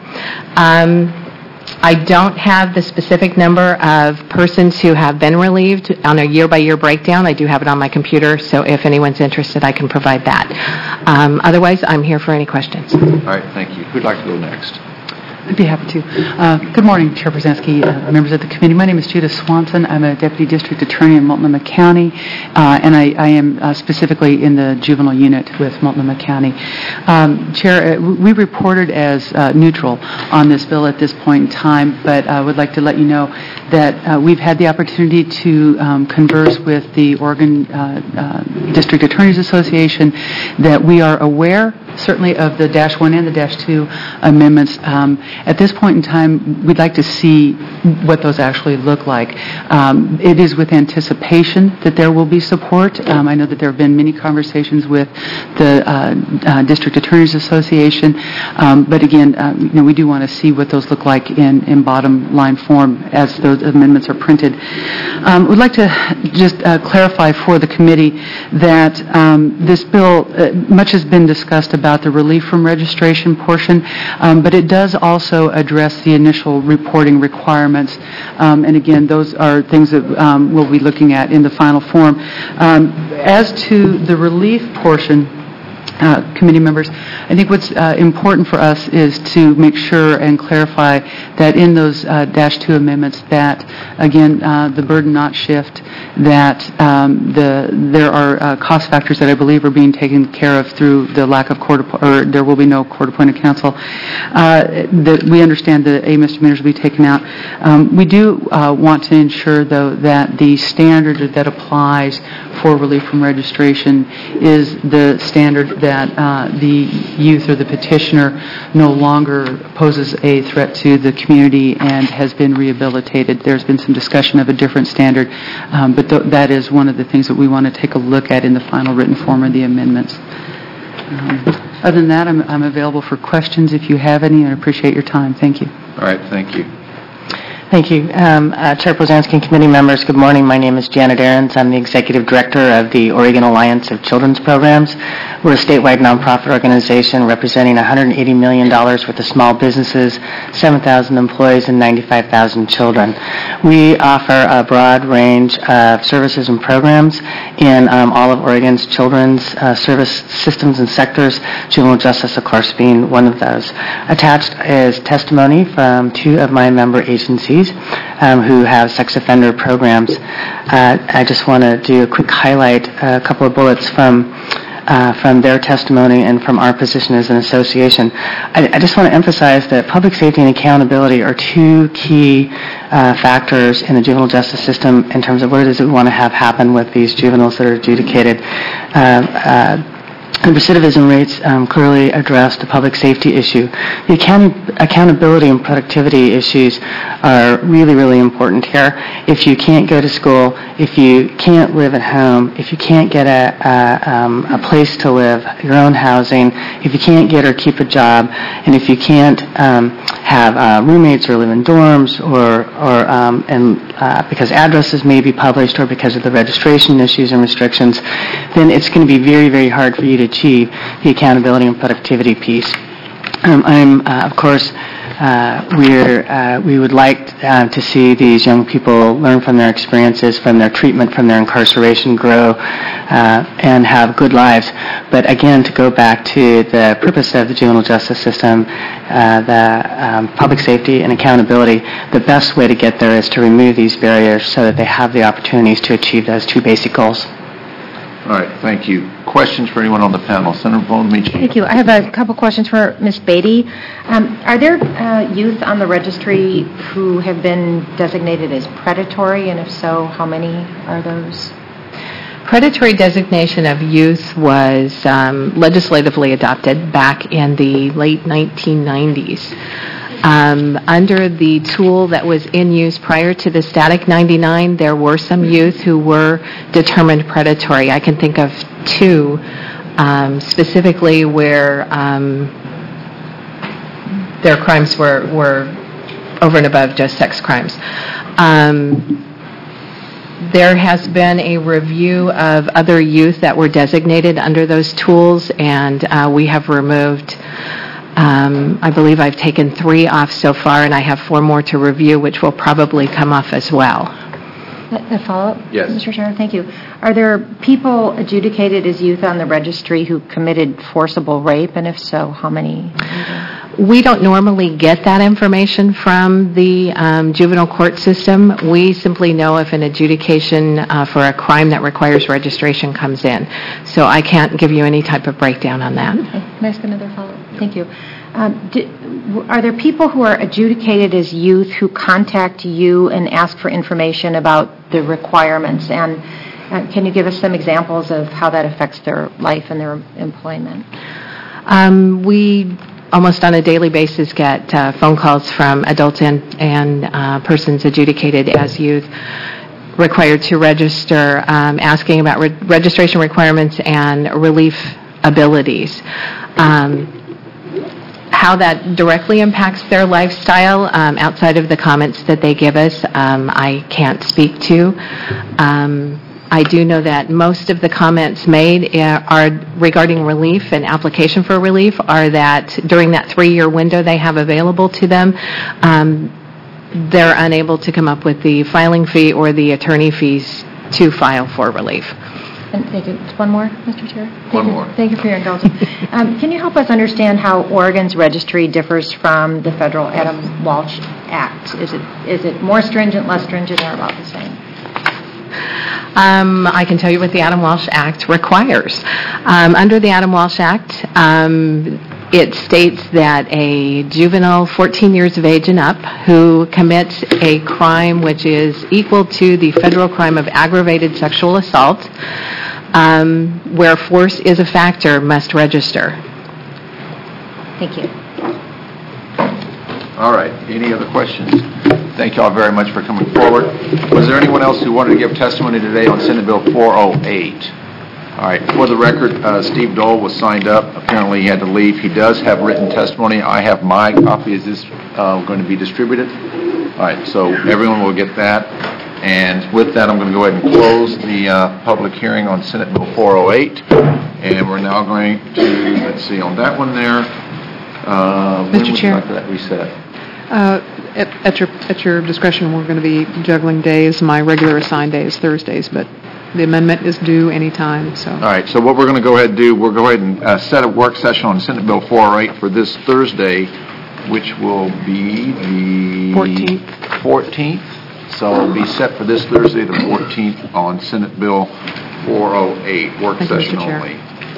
Um, I don't have the specific number of persons who have been relieved on a year-by-year breakdown. I do have it on my computer, so if anyone's interested, I can provide that. Um, otherwise, I'm here for any questions. All right, thank you. Who'd like to go next? I'd be happy to. Uh, good morning, Chair Przansky, uh, members of the committee. My name is Judith Swanson. I'm a Deputy District Attorney in Multnomah County, uh, and I, I am uh, specifically in the juvenile unit with Multnomah County. Um, Chair, uh, we reported as uh, neutral on this bill at this point in time, but I would like to let you know that uh, we've had the opportunity to um, converse with the Oregon uh, uh, District Attorneys Association, that we are aware certainly of the Dash one and the Dash two amendments. Um, at this point in time, we'd like to see what those actually look like. Um, it is with anticipation that there will be support. Um, I know that there have been many conversations with the uh, uh, District Attorneys Association, um, but again, uh, you know, we do want to see what those look like in, in bottom line form as those amendments are printed. Um, we'd like to just uh, clarify for the committee that um, this bill, uh, much has been discussed about the relief from registration portion, um, but it does also address the initial reporting requirements. Um, and again, those are things that um, we'll be looking at in the final form. Um, as to the relief portion, Uh, committee members, I think what's uh, important for us is to make sure and clarify that in those uh, Dash two amendments that, again, uh, the burden not shift, that um, the there are uh, cost factors that I believe are being taken care of through the lack of court, or there will be no court-appointed counsel. Uh, that we understand that A misdemeanors will be taken out. Um, we do uh, want to ensure, though, that the standard that applies for relief from registration is the standard that uh, the youth or the petitioner no longer poses a threat to the community and has been rehabilitated. There's been some discussion of a different standard, um, but th- that is one of the things that we want to take a look at in the final written form of the amendments. Um, other than that, I'm, I'm available for questions if you have any, and I appreciate your time. Thank you. All right, thank you. Thank you. Um, uh, Chair Pozansky and committee members, good morning. My name is Janet Ahrens. I'm the Executive Director of the Oregon Alliance of Children's Programs. We're a statewide nonprofit organization representing one hundred eighty million dollars worth of small businesses, seven thousand employees, and ninety-five thousand children. We offer a broad range of services and programs in um, all of Oregon's children's uh, service systems and sectors, juvenile justice, of course, being one of those. Attached is testimony from two of my member agencies Um, who have sex offender programs. Uh, I just want to do a quick highlight, a couple of bullets from uh, from their testimony and from our position as an association. I, I just want to emphasize that public safety and accountability are two key uh, factors in the juvenile justice system in terms of what it is that we want to have happen with these juveniles that are adjudicated. Uh, uh, And recidivism rates um, clearly address the public safety issue. The account- accountability and productivity issues are really, really important here. If you can't go to school, if you can't live at home, if you can't get a, a, um, a place to live, your own housing, if you can't get or keep a job, and if you can't um, have uh, roommates or live in dorms, or, or um, and uh, because addresses may be published or because of the registration issues and restrictions, then it's going to be very, very hard for you to achieve the accountability and productivity piece. Um, I'm, uh, of course, uh, we're, uh, we would like uh, to see these young people learn from their experiences, from their treatment, from their incarceration, grow uh, and have good lives. But again, to go back to the purpose of the juvenile justice system, uh, the um, public safety and accountability, the best way to get there is to remove these barriers so that they have the opportunities to achieve those two basic goals. All right, thank you. Questions for anyone on the panel? Senator Bonamici. Thank you. I have a couple questions for Miz Beatty. Um, are there uh, youth on the registry who have been designated as predatory, and if so, how many are those? Predatory designation of youth was um, legislatively adopted back in the late nineteen nineties. Um, under the tool that was in use prior to the Static ninety-nine, there were some youth who were determined predatory. I can think of two um, specifically where um, their crimes were, were over and above just sex crimes. Um, there has been a review of other youth that were designated under those tools, and uh, we have removed Um, I believe I've taken three off so far, and I have four more to review, which will probably come off as well. A follow-up? Yes. Mister Chair, thank you. Are there people adjudicated as youth on the registry who committed forcible rape, and if so, how many? We don't normally get that information from the um, juvenile court system. We simply know if an adjudication uh, for a crime that requires registration comes in. So I can't give you any type of breakdown on that. Okay. Can I ask another follow-up? Thank you. Um, do, are there people who are adjudicated as youth who contact you and ask for information about the requirements? And uh, can you give us some examples of how that affects their life and their employment? Um, we almost on a daily basis get uh, phone calls from adults and, and uh, persons adjudicated as youth required to register, um, asking about re- registration requirements and relief abilities. Um, how that directly impacts their lifestyle um, outside of the comments that they give us, um, I can't speak to. Um, I do know that most of the comments made are regarding relief and application for relief are that during that three-year window they have available to them, um, they're unable to come up with the filing fee or the attorney fees to file for relief. And thank you. One more, Mister Chair? Thank One you. more. Thank you for your indulgence. um, can you help us understand how Oregon's registry differs from the federal Adam Walsh Act? Is it is it more stringent, less stringent, or about the same? Um, I can tell you what the Adam Walsh Act requires. Um, under the Adam Walsh Act, um, it states that a juvenile fourteen years of age and up who commits a crime which is equal to the federal crime of aggravated sexual assault, um, where force is a factor, must register. Thank you. All right. Any other questions? Thank you all very much for coming forward. Was there anyone else who wanted to give testimony today on Senate Bill four oh eight? All right. For the record, uh, Steve Dole was signed up. Apparently he had to leave. He does have written testimony. I have my copy. Is this uh, going to be distributed? All right, so everyone will get that. And with that, I'm going to go ahead and close the uh, public hearing on Senate Bill four oh eight. And we're now going to, let's see, on that one there. Uh, when Mister would Chair. you like that reset? Uh, At at your at your discretion, we're going to be juggling days. My regular assigned day is Thursdays, but the amendment is due anytime, so. All right, so what we're going to go ahead and do, we'll go ahead and uh, set a work session on Senate Bill four oh eight for this Thursday, which will be the... fourteenth. fourteenth. So it'll be set for this Thursday, the fourteenth, on Senate Bill four oh eight, work Thank you, session Mister Chair. only.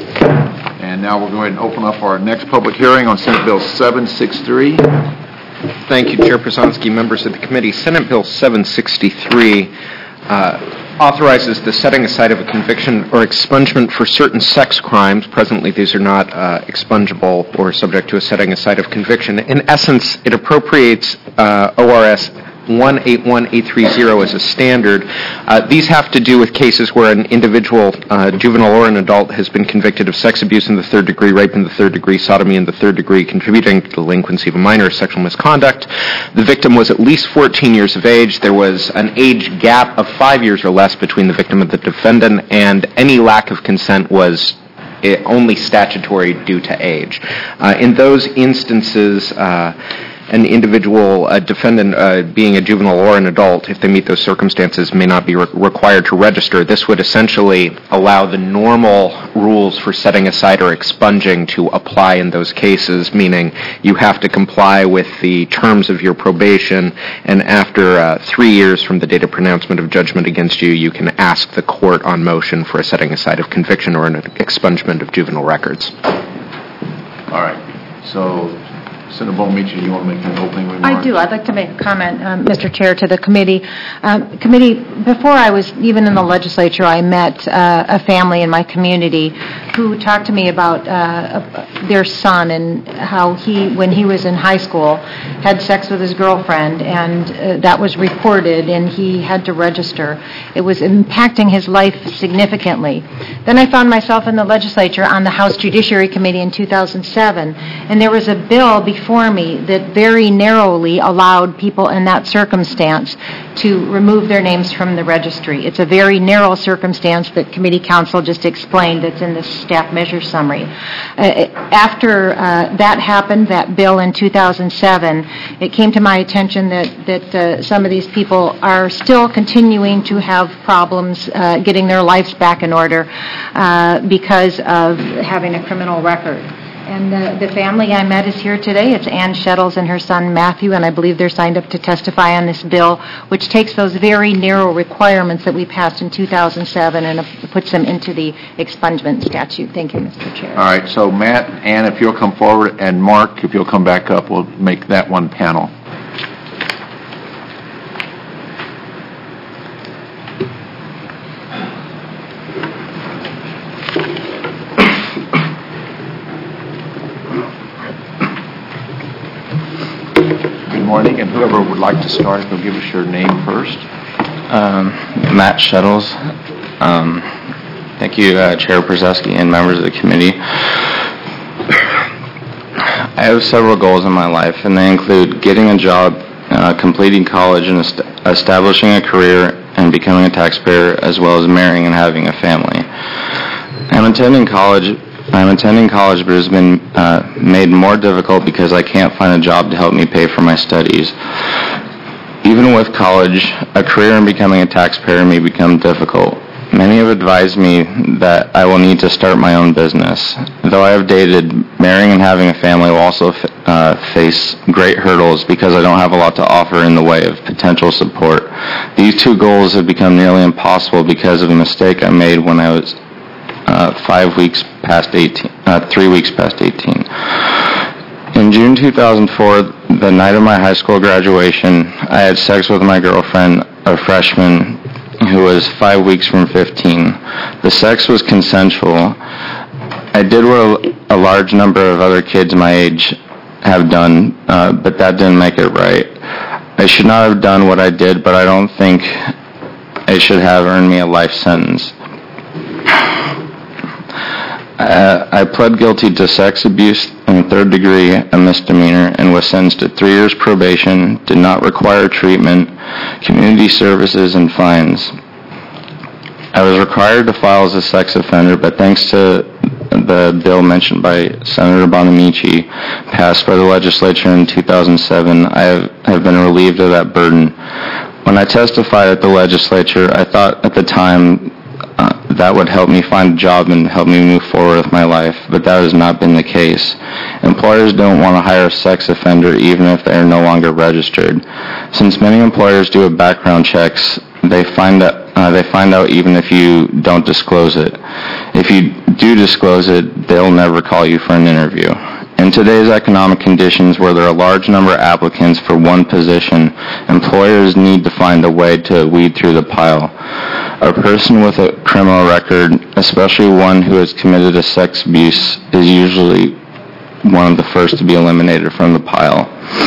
And now we'll go ahead and open up our next public hearing on Senate Bill seven sixty-three. Thank you, Chair Przanski, members of the committee. Senate Bill seven sixty-three uh, authorizes the setting aside of a conviction or expungement for certain sex crimes. Presently, these are not uh, expungible or subject to a setting aside of conviction. In essence, it appropriates uh, O R S one eight one eight three zero as a standard. Uh, these have to do with cases where an individual, uh, juvenile or an adult, has been convicted of sex abuse in the third degree, rape in the third degree, sodomy in the third degree, contributing to delinquency of a minor, or sexual misconduct. The victim was at least fourteen years of age. There was an age gap of five years or less between the victim and the defendant, and any lack of consent was uh, only statutory due to age. Uh, in those instances, uh, an individual, a defendant uh, being a juvenile or an adult, if they meet those circumstances, may not be re- required to register. This would essentially allow the normal rules for setting aside or expunging to apply in those cases, meaning you have to comply with the terms of your probation, and after uh, three years from the date of pronouncement of judgment against you, you can ask the court on motion for a setting aside of conviction or an expungement of juvenile records. All right, so Senator Bonamici, you want to make an opening remark? I do. I'd like to make a comment, um, Mister Chair, to the committee. Um, committee, before I was even in the legislature, I met uh, a family in my community who talked to me about uh, their son and how he, when he was in high school, had sex with his girlfriend, and uh, that was reported, and he had to register. It was impacting his life significantly. Then I found myself in the legislature on the House Judiciary Committee in two thousand seven, and there was a bill before for me that very narrowly allowed people in that circumstance to remove their names from the registry. It's a very narrow circumstance that committee counsel just explained that's in the staff measure summary. Uh, after uh, that happened, that bill in two thousand seven, it came to my attention that, that uh, some of these people are still continuing to have problems uh, getting their lives back in order uh, because of having a criminal record. And the, the family I met is here today. It's Ann Shettles and her son Matthew, and I believe they're signed up to testify on this bill, which takes those very narrow requirements that we passed in two thousand seven and puts them into the expungement statute. Thank you, Mister Chair. All right, so Matt, Ann, if you'll come forward, and Mark, if you'll come back up, we'll make that one panel. Morning, and whoever would like to start, they'll give us your name first. Um, Matt Shettles. Um, thank you, uh, Chair Przanski and members of the committee. I have several goals in my life, and they include getting a job, uh, completing college, and est- establishing a career and becoming a taxpayer, as well as marrying and having a family. I'm attending college. I'm attending college, but it has been uh, made more difficult because I can't find a job to help me pay for my studies. Even with college, a career in becoming a taxpayer may become difficult. Many have advised me that I will need to start my own business. Though I have dated, marrying and having a family will also f- uh, face great hurdles because I don't have a lot to offer in the way of potential support. These two goals have become nearly impossible because of a mistake I made when I was Uh, five weeks past eighteen, uh, three weeks past eighteen. In June two thousand four, the night of my high school graduation, I had sex with my girlfriend, a freshman, who was five weeks from fifteen. The sex was consensual. I did what a, a large number of other kids my age have done, uh, but that didn't make it right. I should not have done what I did, but I don't think it should have earned me a life sentence. Uh, I pled guilty to sex abuse in third degree, a misdemeanor, and was sentenced to three years probation, did not require treatment, community services, and fines. I was required to file as a sex offender, but thanks to the bill mentioned by Senator Bonamici, passed by the legislature in two thousand seven, I have, have been relieved of that burden. When I testified at the legislature, I thought at the time uh, that would help me find a job and help me move forward with my life, but that has not been the case. Employers don't want to hire a sex offender even if they are no longer registered. Since many employers do a background checks, they find out Uh, they find out even if you don't disclose it. If you do disclose it, they'll never call you for an interview. In today's economic conditions where there are a large number of applicants for one position, employers need to find a way to weed through the pile. A person with a criminal record, especially one who has committed a sex abuse, is usually one of the first to be eliminated from the pile.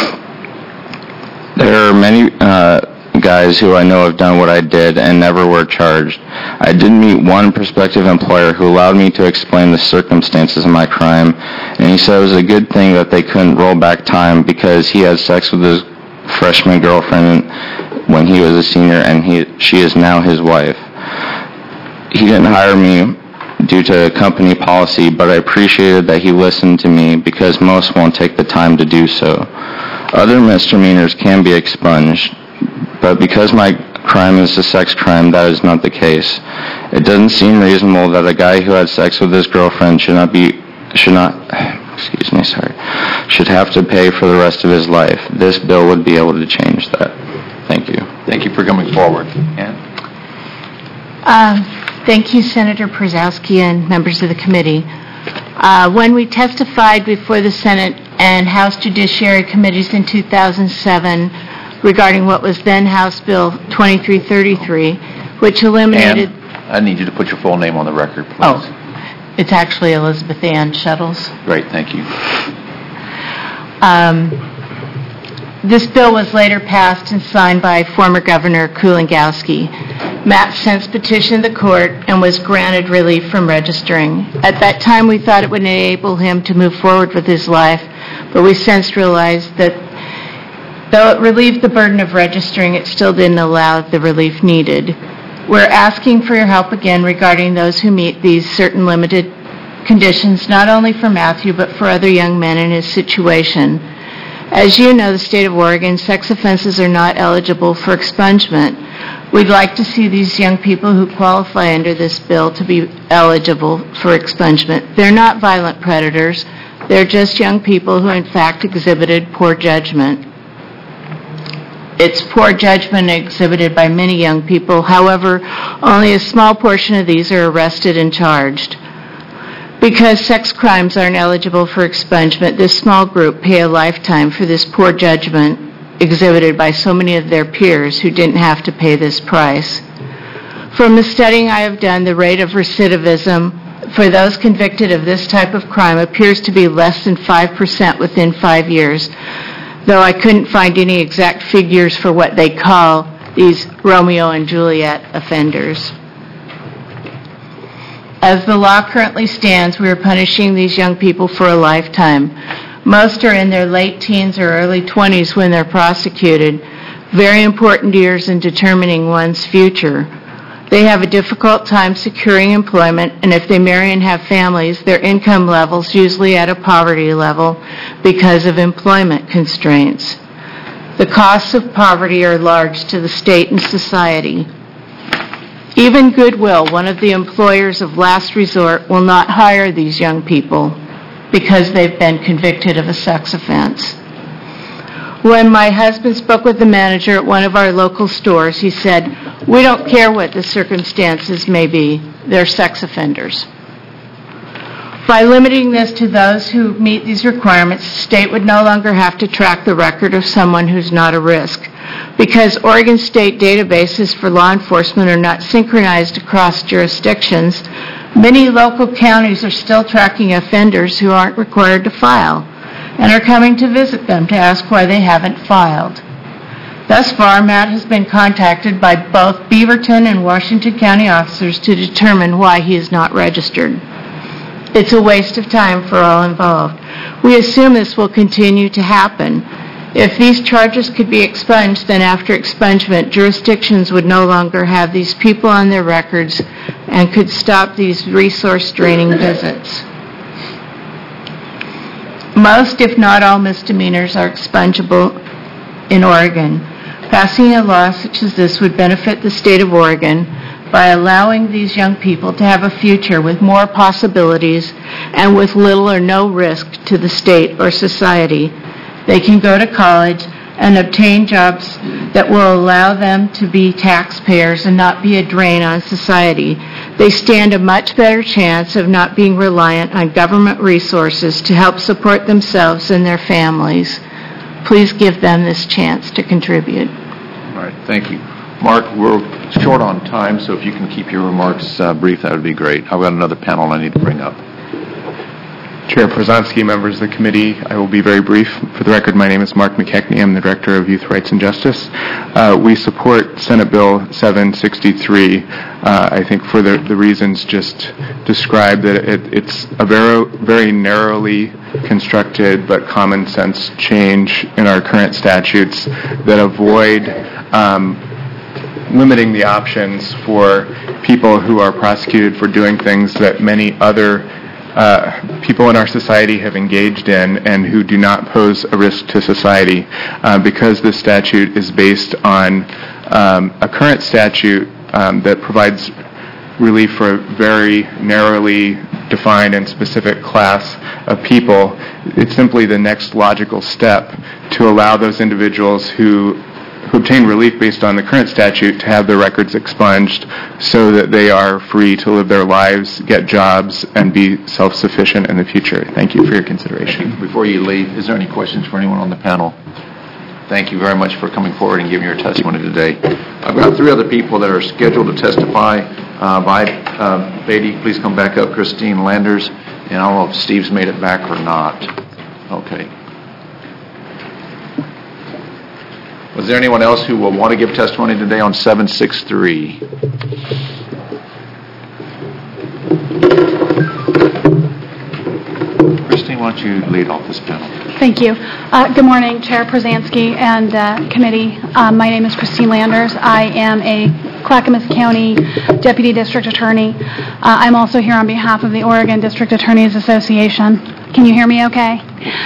There are many uh, guys who I know have done what I did and never were charged. I did meet one prospective employer who allowed me to explain the circumstances of my crime, and he said it was a good thing that they couldn't roll back time because he had sex with his freshman girlfriend when he was a senior, and he, she is now his wife. He didn't hire me due to company policy, but I appreciated that he listened to me because most won't take the time to do so. Other misdemeanors can be expunged, but because my crime is a sex crime, that is not the case. It doesn't seem reasonable that a guy who had sex with his girlfriend should not be, should not, excuse me, sorry, should have to pay for the rest of his life. This bill would be able to change that. Thank you. Thank you for coming forward. Ann? Uh, thank you, Senator Przowski and members of the committee. Uh, when we testified before the Senate and House Judiciary Committees in two thousand seven, regarding what was then House Bill twenty-three thirty-three, which eliminated... Ann, I need you to put your full name on the record, please. Oh, it's actually Elizabeth Ann Shuttles. Great, thank you. Um, this bill was later passed and signed by former Governor Kulongoski. Matt since petitioned the court and was granted relief from registering. At that time, we thought it would enable him to move forward with his life, but we since realized that though it relieved the burden of registering, it still didn't allow the relief needed. We're asking for your help again regarding those who meet these certain limited conditions, not only for Matthew, but for other young men in his situation. As you know, the state of Oregon, sex offenses are not eligible for expungement. We'd like to see these young people who qualify under this bill to be eligible for expungement. They're not violent predators. They're just young people who, in fact, exhibited poor judgment. It's poor judgment exhibited by many young people. However, only a small portion of these are arrested and charged. Because sex crimes aren't eligible for expungement, this small group pay a lifetime for this poor judgment exhibited by so many of their peers who didn't have to pay this price. From the studying I have done, the rate of recidivism for those convicted of this type of crime appears to be less than five percent within five years. Though I couldn't find any exact figures for what they call these Romeo and Juliet offenders. As the law currently stands, we are punishing these young people for a lifetime. Most are in their late teens or early twenties when they're prosecuted, very important years in determining one's future. They have a difficult time securing employment, and if they marry and have families, their income level's usually at a poverty level because of employment constraints. The costs of poverty are large to the state and society. Even Goodwill, one of the employers of last resort, will not hire these young people because they've been convicted of a sex offense. When my husband spoke with the manager at one of our local stores, he said, "We don't care what the circumstances may be. They're sex offenders." By limiting this to those who meet these requirements, the state would no longer have to track the record of someone who's not a risk. Because Oregon state databases for law enforcement are not synchronized across jurisdictions, many local counties are still tracking offenders who aren't required to file and are coming to visit them to ask why they haven't filed. Thus far, Matt has been contacted by both Beaverton and Washington County officers to determine why he is not registered. It's a waste of time for all involved. We assume this will continue to happen. If these charges could be expunged, then after expungement, jurisdictions would no longer have these people on their records and could stop these resource-draining visits. Most, if not all, misdemeanors are expungible in Oregon. Passing a law such as this would benefit the state of Oregon by allowing these young people to have a future with more possibilities and with little or no risk to the state or society. They can go to college and obtain jobs that will allow them to be taxpayers and not be a drain on society. They stand a much better chance of not being reliant on government resources to help support themselves and their families. Please give them this chance to contribute. All right, thank you. Mark, we're short on time, so if you can keep your remarks uh, brief, that would be great. I've got another panel I need to bring up. Chair Przanski, members of the committee, I will be very brief. For the record, my name is Mark McKechnie. I'm the Director of Youth Rights and Justice. Uh, we support Senate Bill seven sixty-three, uh, I think for the, the reasons just described, that it, it's a very, very narrowly constructed but common sense change in our current statutes that avoid um, limiting the options for people who are prosecuted for doing things that many other Uh, people in our society have engaged in and who do not pose a risk to society. Uh, because this statute is based on um, a current statute um, that provides relief for a very narrowly defined and specific class of people, it's simply the next logical step to allow those individuals who who obtain relief based on the current statute to have their records expunged so that they are free to live their lives, get jobs, and be self-sufficient in the future. Thank you for your consideration. Before you leave, is there any questions for anyone on the panel? Thank you very much for coming forward and giving your testimony today. I've got three other people that are scheduled to testify. Uh, Vi uh, Beatty, please come back up. Christine Landers, and I don't know if Steve's made it back or not. Okay. Was there anyone else who will want to give testimony today on seven sixty-three? Christine, why don't you lead off this panel? Thank you. Uh, good morning, Chair Przanski and uh, committee. Uh, my name is Christine Landers. I am a Clackamas County Deputy District Attorney. Uh, I'm also here on behalf of the Oregon District Attorneys Association. Can you hear me okay?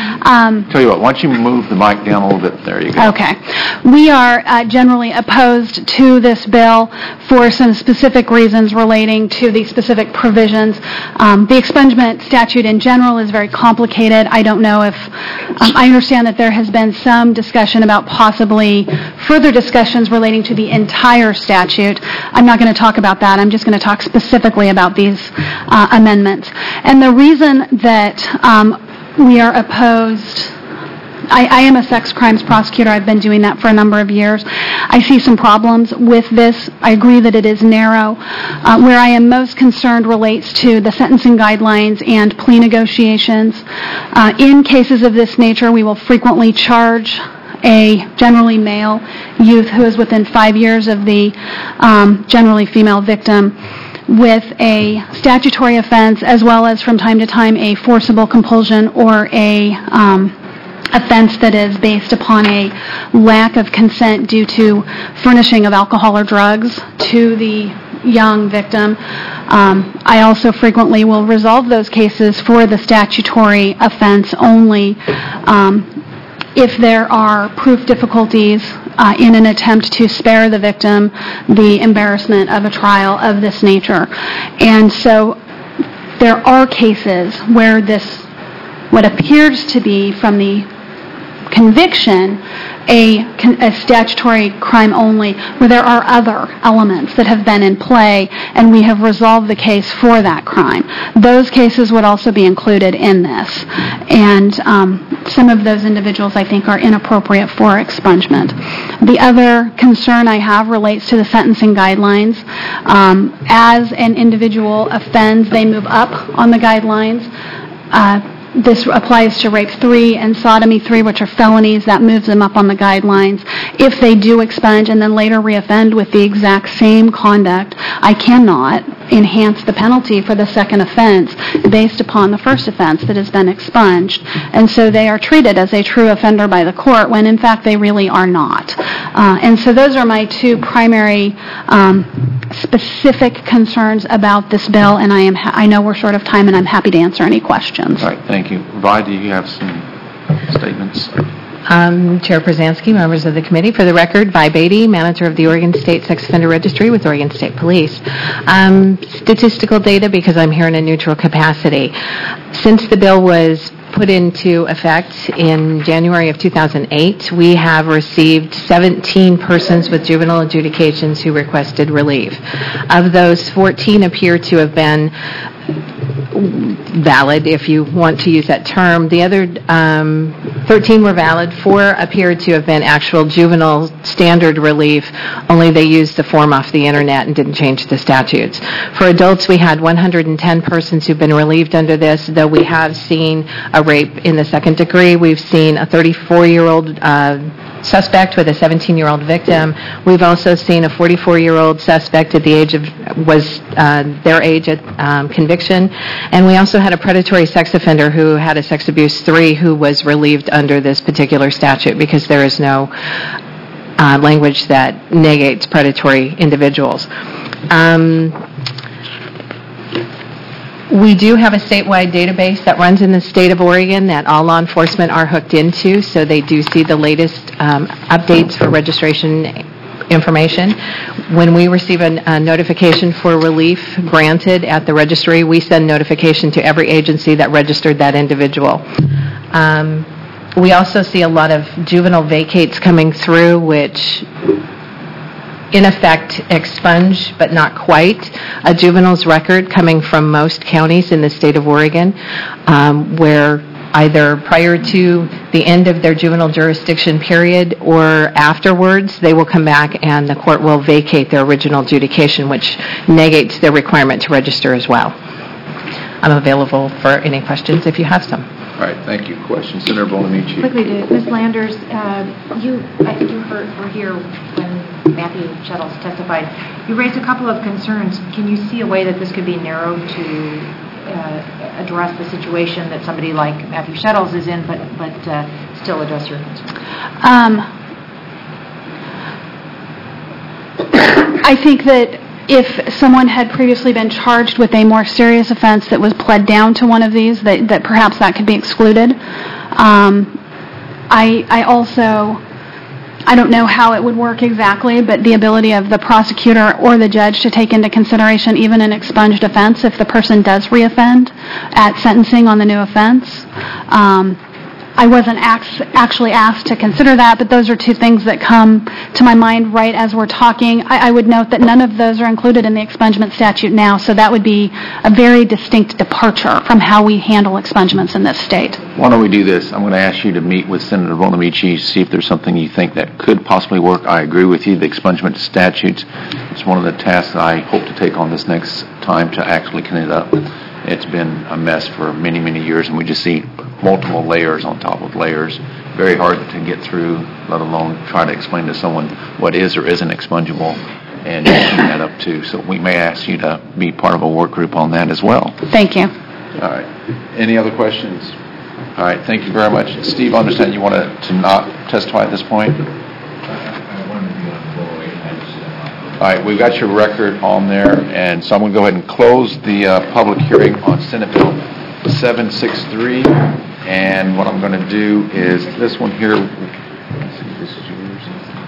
Um, Tell you what, why don't you move the mic down a little bit? There you go. Okay. We are uh, generally opposed to this bill for some specific reasons relating to the specific provisions. Um, the expungement statute in general is very complicated. I don't know if, um, I understand that there has been some discussion about possibly further discussions relating to the entire statute. I'm not going to talk about that. I'm just going to talk specifically about these uh, amendments. And the reason that um, we are opposed, I, I am a sex crimes prosecutor. I've been doing that for a number of years. I see some problems with this. I agree that it is narrow. Uh, where I am most concerned relates to the sentencing guidelines and plea negotiations. Uh, in cases of this nature, we will frequently charge a generally male youth who is within five years of the um, generally female victim with a statutory offense, as well as from time to time a forcible compulsion or a um, offense that is based upon a lack of consent due to furnishing of alcohol or drugs to the young victim. Um, I also frequently will resolve those cases for the statutory offense only um, if there are proof difficulties uh, in an attempt to spare the victim the embarrassment of a trial of this nature. And so there are cases where this, what appears to be from the conviction, a, a statutory crime only, where there are other elements that have been in play, and we have resolved the case for that crime. Those cases would also be included in this. And um, some of those individuals, I think, are inappropriate for expungement. The other concern I have relates to the sentencing guidelines. Um, as an individual offends, they move up on the guidelines. Uh, this applies to rape three and sodomy three, which are felonies. That moves them up on the guidelines. If they do expunge and then later reoffend with the exact same conduct, I cannot enhance the penalty for the second offense based upon the first offense that has been expunged. And so they are treated as a true offender by the court when in fact they really are not. Uh, and so those are my two primary um, specific concerns about this bill, and I am ha- I know we're short of time and I'm happy to answer any questions. All right, thank you. Vi, do you have some statements? Um, Chair Przansky, members of the committee, for the record, Vi Beatty, manager of the Oregon State Sex Offender Registry with Oregon State Police. Um, statistical data, because I'm here in a neutral capacity. Since the bill was put into effect in January of two thousand eight, we have received seventeen persons with juvenile adjudications who requested relief. Of those, fourteen appear to have been valid, if you want to use that term. The other um, thirteen were valid. Four appeared to have been actual juvenile standard relief, only they used the form off the internet and didn't change the statutes. For adults, we had one hundred ten persons who've been relieved under this, though we have seen a rape in the second degree. We've seen a thirty-four-year-old uh, suspect with a seventeen-year-old victim. We've also seen a forty-four-year-old suspect at the age of, was uh, their age at um, conviction. And we also had a predatory sex offender who had a sex abuse three who was relieved under this particular statute because there is no uh, language that negates predatory individuals. Um, We do have a statewide database that runs in the state of Oregon that all law enforcement are hooked into, so they do see the latest um, updates for registration information. When we receive a, a notification for relief granted at the registry, we send notification to every agency that registered that individual. Um, we also see a lot of juvenile vacates coming through, which in effect expunge, but not quite, a juvenile's record coming from most counties in the state of Oregon, um, where either prior to the end of their juvenile jurisdiction period or afterwards, they will come back and the court will vacate their original adjudication, which negates their requirement to register as well. I'm available for any questions if you have some. All right, thank you. Questions, Senator Bonamici. Quickly, Miz Landers, uh, you, I, you heard, were here when Matthew Shettles testified. You raised a couple of concerns. Can you see a way that this could be narrowed to uh, address the situation that somebody like Matthew Shettles is in, but but uh, still address your concerns? Um, I think that if someone had previously been charged with a more serious offense that was pled down to one of these, that, that perhaps that could be excluded. Um, I, I also, I don't know how it would work exactly, but the ability of the prosecutor or the judge to take into consideration even an expunged offense if the person does reoffend at sentencing on the new offense. Um, I wasn't ax- actually asked to consider that, but those are two things that come to my mind right as we're talking. I, I would note that none of those are included in the expungement statute now, so that would be a very distinct departure from how we handle expungements in this state. Why don't we do this? I'm going to ask you to meet with Senator Bonamici, see if there's something you think that could possibly work. I agree with you. The expungement statutes is one of the tasks I hope to take on this next time to actually clean it up. It's been a mess for many, many years, and we just see multiple layers on top of layers. Very hard to get through, let alone try to explain to someone what is or isn't expungible and clean that up too. So we may ask you to be part of a work group on that as well. Thank you. All right. Any other questions? All right. Thank you very much. Steve, I understand you wanted to not testify at this point? All right, we've got your record on there, and so I'm going to go ahead and close the uh, public hearing on Senate Bill seven sixty-three, and what I'm going to do is this one here, let's see, this is yours,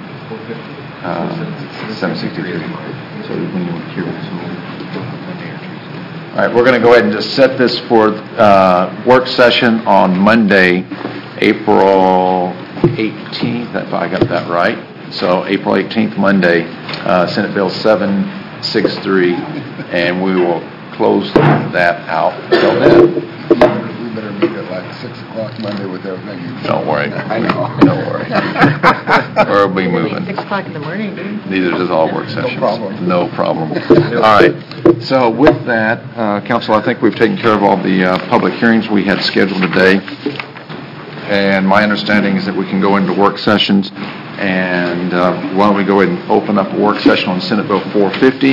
uh, seven sixty-three, so when you hear this one. All right, we're going to go ahead and just set this for uh, work session on Monday, April eighteenth, if I got that right. So April eighteenth, Monday, uh, Senate Bill seven sixty-three, and we will close that out until then. we better meet at like six o'clock Monday with everything. Don't worry. I know. Don't worry. We'll be moving. Six o'clock in the morning, dude. These are just all work sessions. problem. No problem. All right. So with that, uh, Council, I think we've taken care of all the uh, public hearings we had scheduled today. And my understanding is that we can go into work sessions. And uh, why don't we go ahead and open up a work session on Senate Bill four fifty.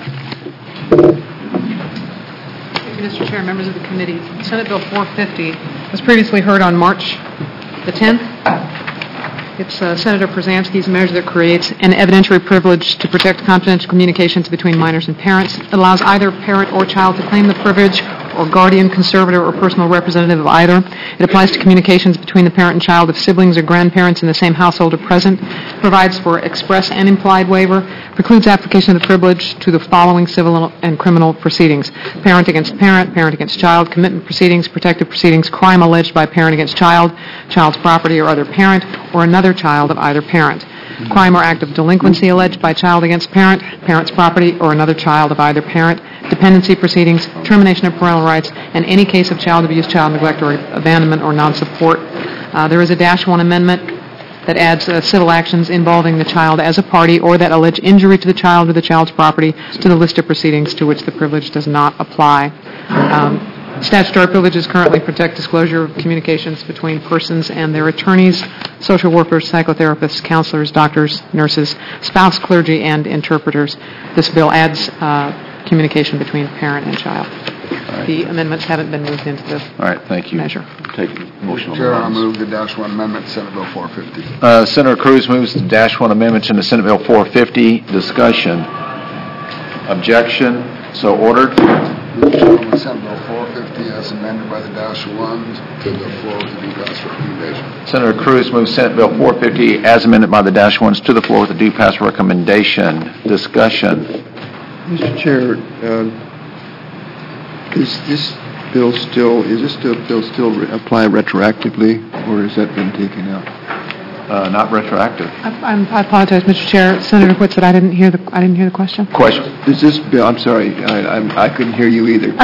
Mister Chair, members of the committee, Senate Bill four fifty was previously heard on March the tenth. It's uh, Senator Przanski's measure that creates an evidentiary privilege to protect confidential communications between minors and parents. It allows either parent or child to claim the privilege, or guardian, conservator, or personal representative of either. It applies to communications between the parent and child if siblings or grandparents in the same household are present, provides for express and implied waiver, precludes application of the privilege to the following civil and criminal proceedings: parent against parent, parent against child, commitment proceedings, protective proceedings, crime alleged by parent against child, child's property or other parent, or another child of either parent. Crime or act of delinquency alleged by child against parent, parent's property, or another child of either parent, dependency proceedings, termination of parental rights, and any case of child abuse, child neglect, or abandonment or non-support. Uh, there is a dash one amendment that adds uh, civil actions involving the child as a party or that allege injury to the child or the child's property to the list of proceedings to which the privilege does not apply. Um, Statutory privileges currently protect disclosure of communications between persons and their attorneys, social workers, psychotherapists, counselors, doctors, nurses, spouse, clergy, and interpreters. This bill adds uh, communication between parent and child. Right. The amendments haven't been moved into the All right, thank you. measure. Take motion on the Chair, I lines. move the dash one amendment, Senate Bill four fifty. Uh, Senator Cruz moves the dash one amendments into Senate Bill four fifty. Discussion. Objection. So ordered. Move Gentleman, Senate Bill four fifty as amended by the dash ones to the floor with the due pass recommendation. Senator Cruz moves Senate Bill four fifty as amended by the dash ones to the floor with a due pass recommendation. Discussion. Mister Chair, uh, is this bill still, is this still- bill still re- apply retroactively, or has that been taken out? Uh, not retroactive. I, I'm, I apologize, Mister Chair. Senator Whit said I didn't hear the I didn't hear the question. Question. Does this bill, I'm sorry, I, I'm- I couldn't hear you either.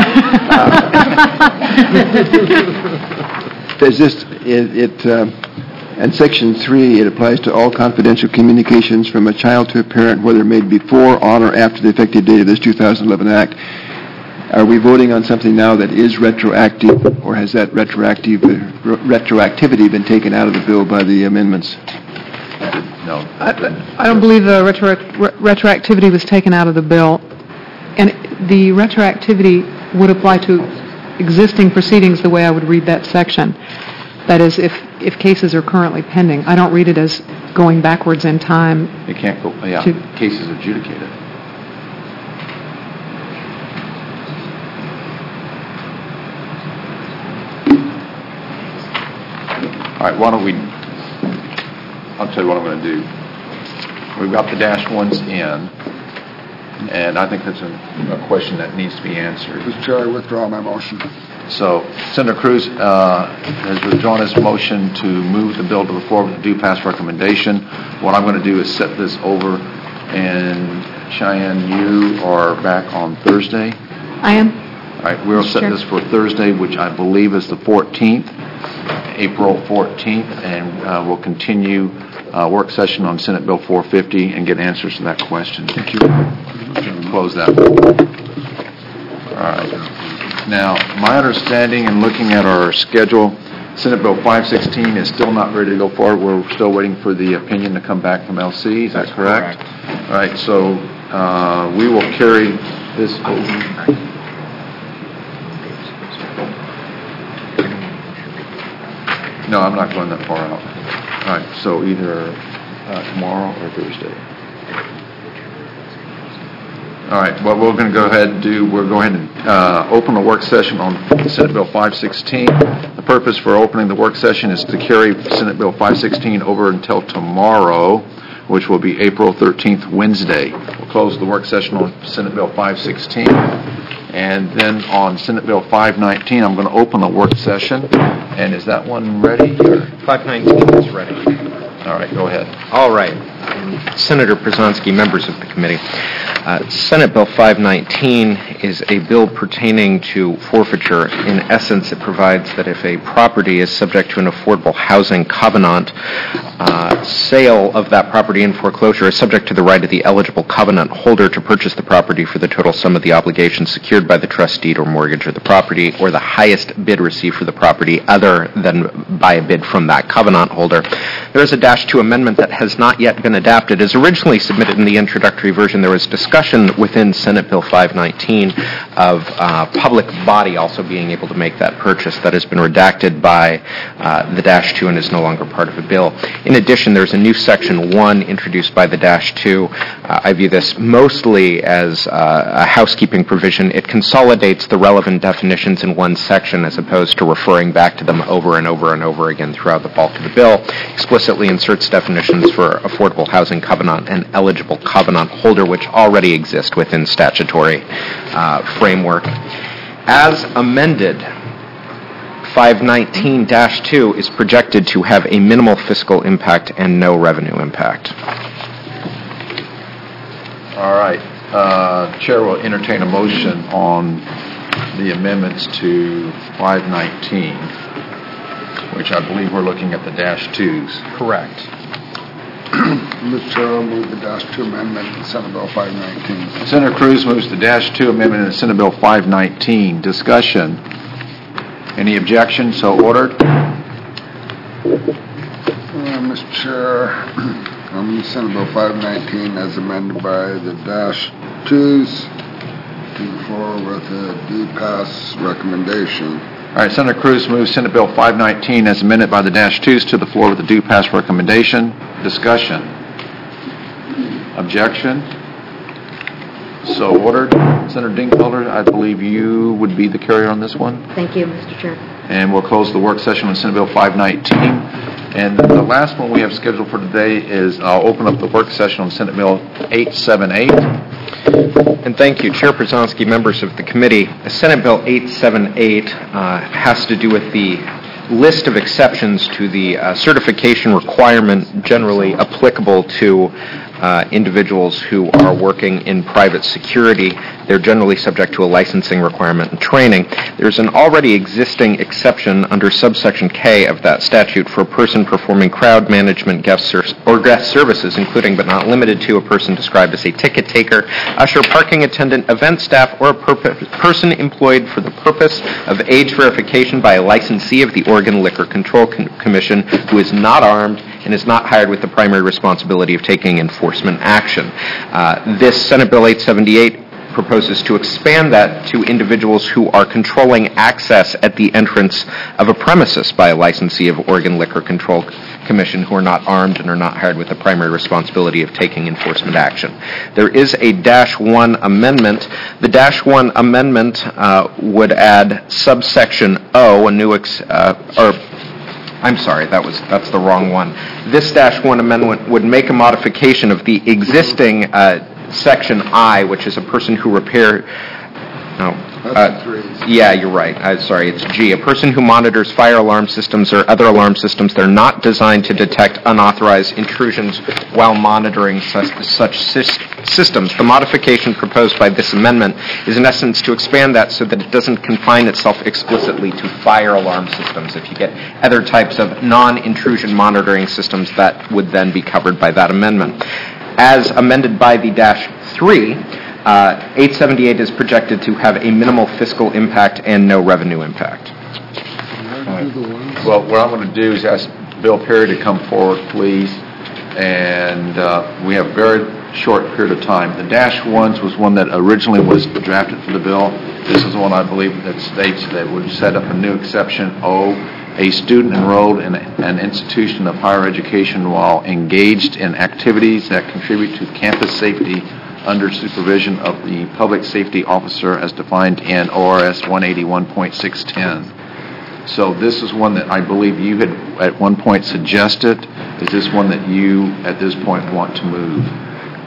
Does this, it, it, um, and section three, it applies to all confidential communications from a child to a parent, whether made before, on, or after the effective date of this two thousand eleven Act. Are we voting on something now that is retroactive, or has that retroactive, uh, re- retroactivity been taken out of the bill by the amendments? No. I, I don't believe the retro, re- retroactivity was taken out of the bill, and the retroactivity would apply to existing proceedings the way I would read that section. That is, if, if cases are currently pending. I don't read it as going backwards in time. It can't go, yeah, To- cases adjudicated. All right, why don't we, I'll tell you what I'm going to do. We've got the dash ones in, and I think that's a, a question that needs to be answered. Mister Chair, I withdraw my motion. So Senator Cruz uh, has withdrawn his motion to move the bill to the floor with a due pass recommendation. What I'm going to do is set this over, and Cheyenne, you are back on Thursday. I am. All right, we'll set Sure. this for Thursday, which I believe is the fourteenth, April fourteenth, and uh, we'll continue uh, work session on Senate Bill four fifty and get answers to that question. Thank you. Close that. All right. Now, my understanding and looking at our schedule, Senate Bill five sixteen is still not ready to go forward. We're still waiting for the opinion to come back from L C. Is that correct? All right, so uh, we will carry this over. No, I'm not going that far out. All right, so either uh, tomorrow or Thursday. All right, what we're going to go ahead and do, we're going to uh, open a work session on Senate Bill five sixteen. The purpose for opening the work session is to carry Senate Bill five sixteen over until tomorrow, which will be April thirteenth, Wednesday. We'll close the work session on Senate Bill five sixteen. And then on Senate Bill five nineteen, I'm going to open a work session. And is that one ready? Or? five nineteen is ready. All right, go ahead. All right. Senator Przanski, members of the committee. Uh, Senate Bill five nineteen is a bill pertaining to forfeiture. In essence, it provides that if a property is subject to an affordable housing covenant, uh, sale of that property in foreclosure is subject to the right of the eligible covenant holder to purchase the property for the total sum of the obligation secured by the trust deed or mortgage of the property, or the highest bid received for the property other than by a bid from that covenant holder. There is a dash two amendment that has not yet been adapted. As originally submitted in the introductory version, there was discussion within Senate Bill five nineteen of uh, public body also being able to make that purchase. That has been redacted by uh, the dash two and is no longer part of the bill. In addition, there's a new section one introduced by the dash two. Uh, I view this mostly as uh, a housekeeping provision. It consolidates the relevant definitions in one section as opposed to referring back to them over and over and over again throughout the bulk of the bill. Explicitly inserts definitions for affordable housing covenant and eligible covenant holder, which already exist within statutory uh, framework. As amended, five nineteen dash two is projected to have a minimal fiscal impact and no revenue impact. All right. Uh, Chair will entertain a motion on the amendments to five nineteen, which I believe we're looking at the dash twos. Correct. Mister Chair, I'll move the dash two amendment in Senate Bill five nineteen. Senator Cruz moves the dash two amendment in Senate Bill five nineteen. Discussion. Any objection? So ordered. Uh, Mister Chair, I'm in Senate Bill five nineteen as amended by the dash twos to the floor with a D-pass recommendation. All right, Senator Cruz moves Senate Bill five nineteen as amended by the dash twos to the floor with a due pass recommendation. Discussion. Objection. So ordered. Senator Dinkfelder, I believe you would be the carrier on this one. Thank you, Mister Chair. And we'll close the work session on Senate Bill five nineteen. And the last one we have scheduled for today is I'll open up the work session on Senate Bill eight seventy-eight. And thank you, Chair Przanski, members of the committee. Senate Bill eight seventy-eight uh, has to do with the list of exceptions to the uh, certification requirement generally applicable to uh, individuals who are working in private security. They're generally subject to a licensing requirement and training. There's an already existing exception under subsection K of that statute for a person performing crowd management guest ser- or guest services, including but not limited to a person described as a ticket taker, usher, parking attendant, event staff, or a pur- person employed for the purpose of age verification by a licensee of the Oregon Liquor Control Com- Commission who is not armed and is not hired with the primary responsibility of taking enforcement action. Uh, this Senate Bill eight seventy-eight proposes to expand that to individuals who are controlling access at the entrance of a premises by a licensee of Oregon Liquor Control Commission who are not armed and are not hired with the primary responsibility of taking enforcement action. There is a dash one amendment. The dash one amendment uh, would add subsection O, a new ex- uh, or I'm sorry, that was that's the wrong one. This dash one amendment would make a modification of the existing uh, section I, which is a person who repair. No. Uh, yeah, you're right. I'm sorry, it's G. A person who monitors fire alarm systems or other alarm systems that are not designed to detect unauthorized intrusions while monitoring such, such systems. The modification proposed by this amendment is in essence to expand that so that it doesn't confine itself explicitly to fire alarm systems. If you get other types of non-intrusion monitoring systems, that would then be covered by that amendment. As amended by the dash three, Uh, eight seventy-eight is projected to have a minimal fiscal impact and no revenue impact. Right. Well, what I'm going to do is ask Bill Perry to come forward, please. And uh, we have a very short period of time. The dash ones was one that originally was drafted for the bill. This is one I believe that states that would set up a new exception, O, a student enrolled in an institution of higher education while engaged in activities that contribute to campus safety under supervision of the public safety officer as defined in O R S one eighty-one point six ten. So this is one that I believe you had at one point suggested. Is this one that you at this point want to move?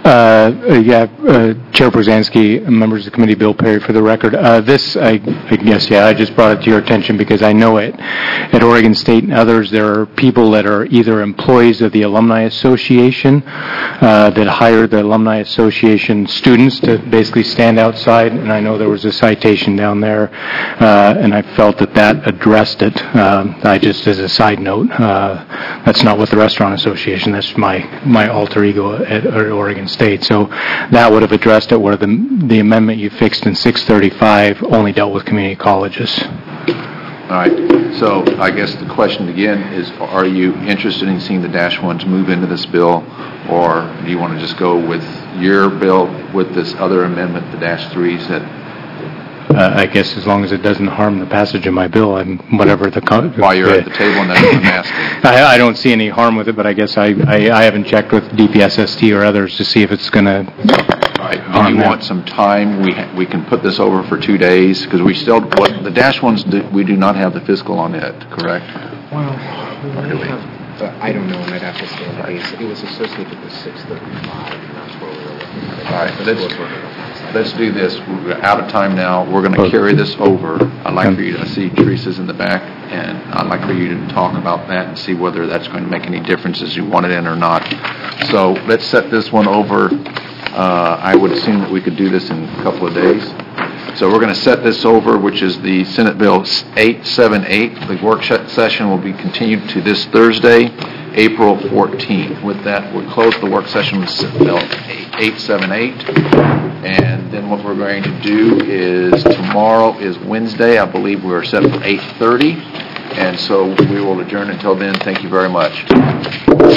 Uh, yeah, uh, Chair Brzezinski, members of the committee, Bill Perry for the record. Uh, this, I, I guess, yeah, I just brought it to your attention because I know it. At Oregon State and others, there are people that are either employees of the Alumni Association uh, that hire the Alumni Association students to basically stand outside, and I know there was a citation down there, uh, and I felt that that addressed it. Uh, I just, as a side note, uh, that's not what the Restaurant Association, that's my, my alter ego at, at Oregon State. So that would have addressed it, where the, the amendment you fixed in six thirty-five only dealt with community colleges. All right. So I guess the question again is, are you interested in seeing the dash ones move into this bill, or do you want to just go with your bill with this other amendment, the dash threes that... Uh, I guess as long as it doesn't harm the passage of my bill, I'm whatever the... Co- While you're at the table, and that's what I'm asking. I, I don't see any harm with it, but I guess I, I, I haven't checked with D P S S T or others to see if it's going to... All right. Do you want some time? We ha- we can put this over for two days, because we still... What, the dash ones, do, we do not have the fiscal on it, correct? Well, we do have, uh, I don't know, and I'd have to stand the base. It was associated with six thirty-five, and that's where we were looking at it. All right, let's, let's do this. We're out of time now. We're going to carry this over. I'd like for you to, I see Teresa's in the back, and I'd like for you to talk about that and see whether that's going to make any difference as you want it in or not. So let's set this one over. Uh, I would assume that we could do this in a couple of days. So we're going to set this over, which is the Senate Bill eight seventy-eight. The work session will be continued to this Thursday, April fourteenth. With that, we'll close the work session with Senate Bill eight seventy-eight. And then what we're going to do is, tomorrow is Wednesday. I believe we're set for eight thirty. And so we will adjourn until then. Thank you very much.